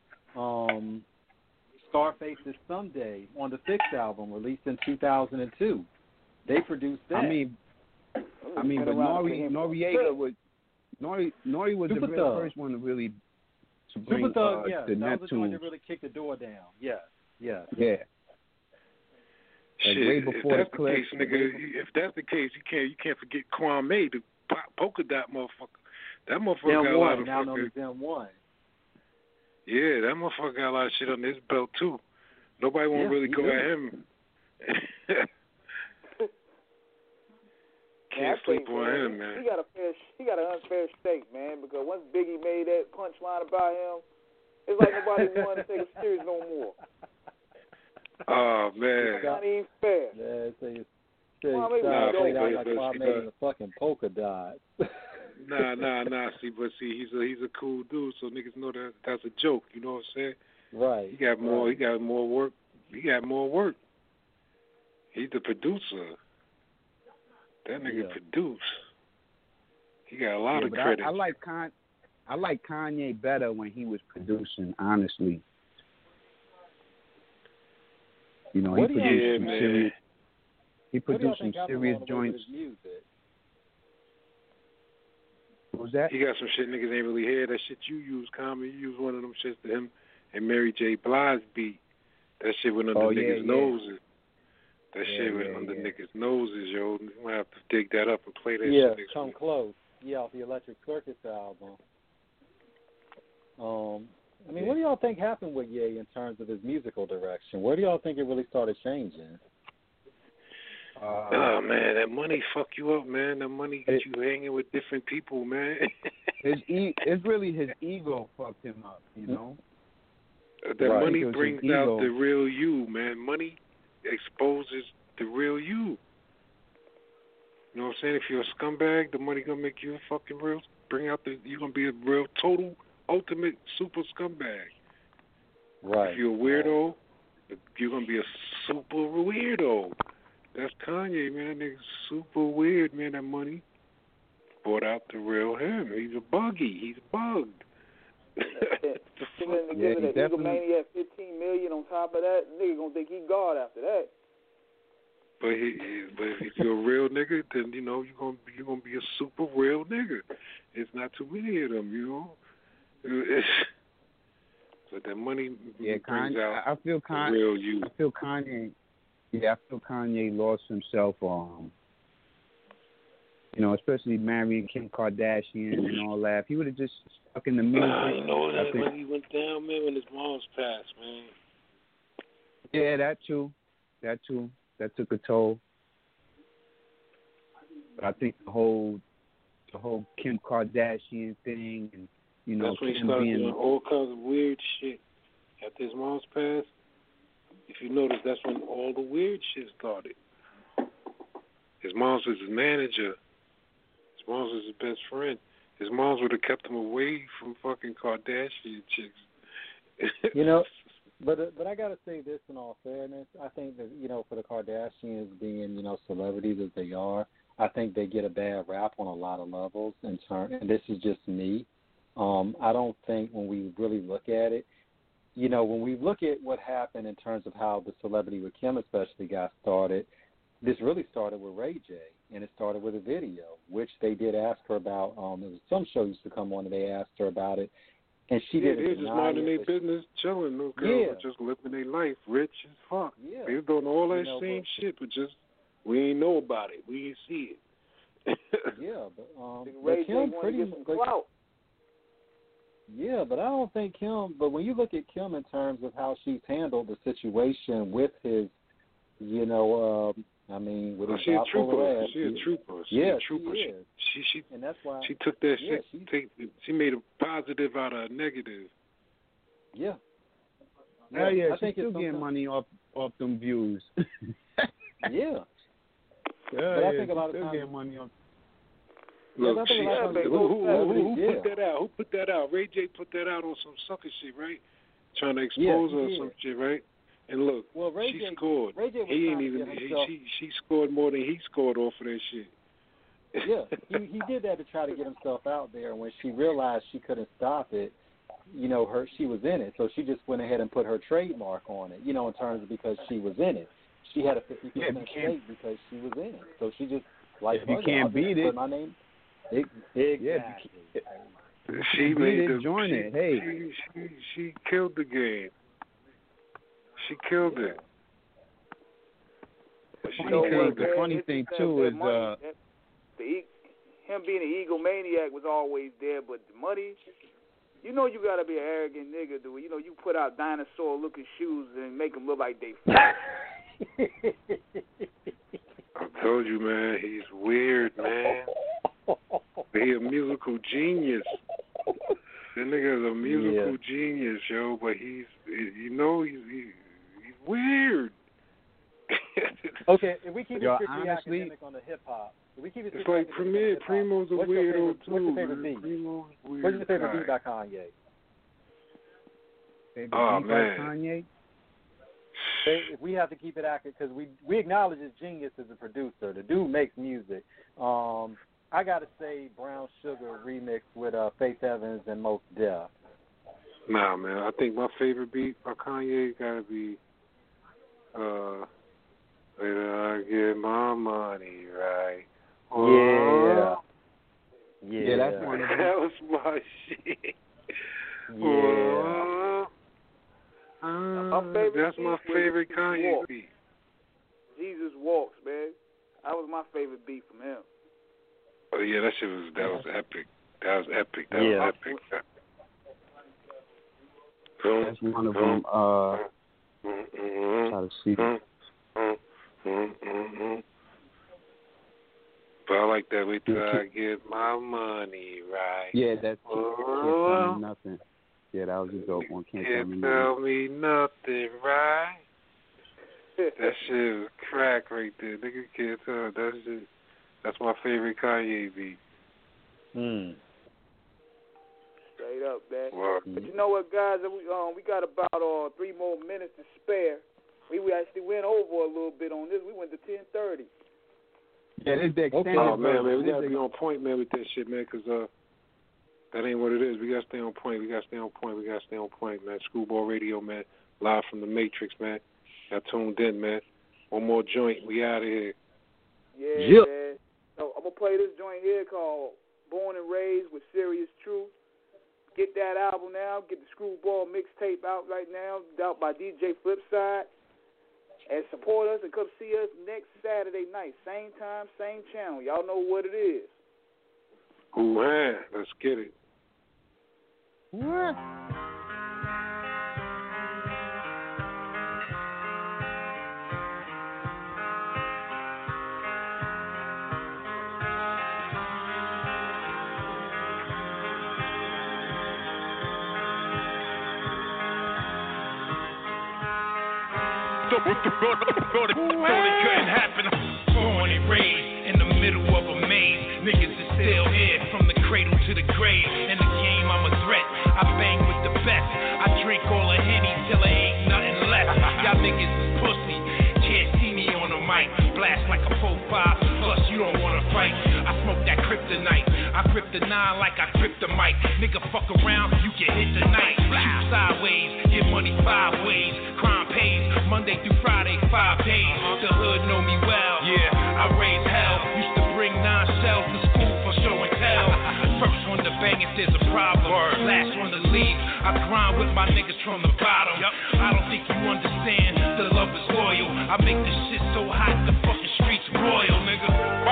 Scarface's Someday on the Fix album, released in 2002. They produced that. But Noriega Nori was Super the Thug. first one to really to bring Super Thug, yeah, the that was the one Neptunes. that really kicked the door down. Yes, yes. Yeah. Like Shit, way if before that's the the clip. case, nigga, if that's the case, you can't forget Kwame, the polka dot motherfucker. That motherfucker got a lot of now known fucking. as them one. Yeah, that motherfucker got a lot of shit on his belt too. Nobody won't really go at him. Can't sleep on him, man. He got an unfair shake, man. Because once Biggie made that punchline about him, it's like nobody wanted to take it serious no more. Oh man, It's not even fair. Yeah, say Kwame like Kwame in the fucking polka dot. Nah. See, he's a cool dude, so niggas know that that's a joke. You know what I'm saying? Right. He got more. He got more work. He's the producer. That nigga produced. He got a lot of credit. I like Kanye better when he was producing. Honestly, you know, he produced some serious. He produced some serious joints. What was that? He got some shit niggas ain't really hear. That shit you use, Common. You use one of them shits to him and Mary J. Blige beat. That shit went under niggas' noses. That shit went under niggas' noses, yo. You might have to dig that up and play that shit next Come week. Close. Yeah, off the Electric Circus album. I mean, what do y'all think happened with Ye in terms of his musical direction? Where do y'all think it really started changing? Oh man, that money fuck you up, man. That money gets you hanging with different people, man. It's really his ego fucked him up, you know. That money brings out the real you, man. Money exposes the real you. You know what I'm saying? If you're a scumbag, the money gonna make you a fucking real. You're gonna be a real total, ultimate, super scumbag. Right. If you're a weirdo, you're gonna be a super weirdo. That's Kanye, man. That nigga's super weird, man. That money brought out the real him. He's a buggy. He's bugged. Give it a Egomaniac 15 million on top of that, nigga gonna think he God after that. But if you're a real nigga, then you know you're gonna be a super real nigga. It's not too many of them, you know. But that money brings out I feel the real you. I feel Kanye. Yeah, I feel Kanye lost himself. You know, especially marrying Kim Kardashian and all that. If he would have just stuck in the music. I know that when he went down, man, when his mom's passed, man. Yeah, that too. That took a toll. But I think the whole Kim Kardashian thing, and you know, that's when he Kim started being doing all kinds of weird shit. After his mom's passed, if you notice, that's when all the weird shit started. His mom was his manager. His mom was his best friend. His mom would have kept him away from fucking Kardashian chicks. You know, but I gotta say this in all fairness. I think that, you know, for the Kardashians being, you know, celebrities as they are, I think they get a bad rap on a lot of levels. And this is just me. I don't think when we really look at it, you know, when we look at what happened in terms of how the celebrity with Kim especially got started, this really started with Ray J, and it started with a video, which they did ask her about. There was some show used to come on, and they asked her about it, and she didn't they just minding their business, chilling. Those girls were just living their life, rich as fuck. Yeah. They was doing all that same shit, but just we ain't know about it. We ain't see it. But Kim pretty much. Yeah, but I don't think Kim. But when you look at Kim in terms of how she's handled the situation with his, you know, I mean, with his she's a trooper. ass, She's a trooper. Yeah, a trooper. She is. She and that's why she took that shit. She made a positive out of a negative. Yeah, she's still getting money off them views. Yeah. But I think a lot of times getting money off. Look, who put that out? Who put that out? Ray J put that out on some sucker shit, right? Trying to expose her or some shit, right? And look, she scored. He ain't even. She scored more than he scored off of that shit. Yeah, he did that to try to get himself out there. And when she realized she couldn't stop it, you know, she was in it, so she just went ahead and put her trademark on it. You know, in terms of because she was in it, she had a 50% stake because she was in it. So she just if you can't beat it, my name. Exactly. She made the join it. Hey, she killed the game. She killed it. The funny thing too is him being an egomaniac was always there, but the money, you know, you gotta be an arrogant nigga, dude. You know, you put out dinosaur-looking shoes and make them look like they fat. I told you, man, he's weird, man. He a musical genius. That nigga's a musical genius, yo. But he's weird. Okay, if we keep it strictly honestly, academic on the hip hop, it's like Primo's a weirdo too. What's your favorite beat? What's your favorite beat by Kanye? Oh man, Kanye. If we have to keep it accurate, because we acknowledge his genius as a producer. The dude makes music. I gotta say, Brown Sugar remix with Faith Evans and Mos Def. Nah, man. I think my favorite beat by Kanye gotta be "Where I Get My Money Right." Yeah, that's one of them. That was my shit. That's my favorite Kanye beat. Jesus Walks, man. That was my favorite beat from him. Oh yeah, that was epic. That was epic. That's one of them. Try to see. But I like that. Wait till I get my money right. Yeah, that's Can't Tell Me Nothing. Yeah, that was a dope one. Can't tell me nothing, right? That shit was crack right there. Nigga can't tell. That's my favorite Kanye beat. Straight up, man. Wow. But you know what, guys? We got about 3 more minutes to spare. We actually went over a little bit on this. We went to 10:30. Yeah, this is the extended. Oh man, we gotta be on point, man, with that shit, man, because that ain't what it is. We gotta stay on point. We gotta stay on point, man. Screwball Radio, man. Live from the Matrix, man. Got tuned in, man. One more joint. We out of here. Yeah, man. So I'm gonna play this joint here called "Born and Raised" with Serious Truth. Get that album now. Get the Screwball mixtape out right now, out by DJ Flipside. And support us and come see us next Saturday night. Same time, same channel. Y'all know what it is. Ooh, man. Let's get it. What? Thought it couldn't happen. Born and raised in the middle of a maze. Niggas is still here from the cradle to the grave. In the game, I'm a threat. I bang with the best. I drink all the Henny till there ain't nothing left. Y'all niggas is pussy. Can't see me on the mic. Blast like a 4-5. Plus, you don't wanna fight. I smoke that kryptonite. I grip the 9 like I grip the mic. Nigga, fuck around, you get hit tonight. Shoot sideways, get money 5 ways. Crime pays, Monday through Friday, 5 days. The hood know me well. Yeah, I raise hell. Used to bring 9 shells to school for show and tell. First one to bang if there's a problem. Last one to leave. I grind with my niggas from the bottom. I don't think you understand. The love is loyal. I make this shit so hot, the fucking streets royal, nigga.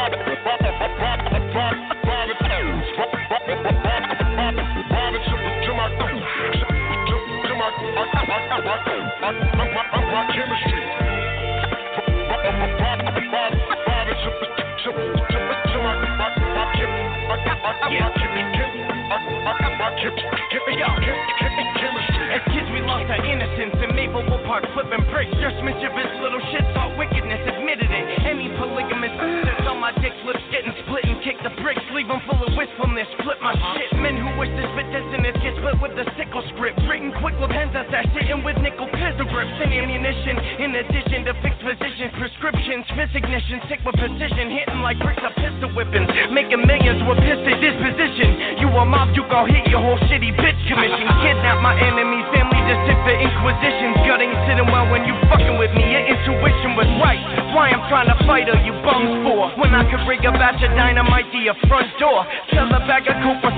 As kids we lost our innocence in Maple Park flipping bricks. Just mischievous little shit saw wickedness, admitted it. Any polygamous that's on my dick lips getting split and kick the bricks. Leave them full of wistfulness, flip my shit. Men who wish to spit dissonance get split with the sickle script. Written quick with pens that's shitting with nickel pistol grips and ammunition. In addition to fixed positions, prescriptions, fist ignition, sick with precision. Hitting like bricks of pistol whippings. Making millions with pistol disposition. You a mob, you gon' hit your whole shitty bitch commission. Kidnap my enemy's family just tip the inquisitions. Gutting, sitting well when you fucking with me. Your intuition was right. Why I'm trying to fight her, you bums for? When I could ring about your dynamite to your front door. Sell a bag of Cooper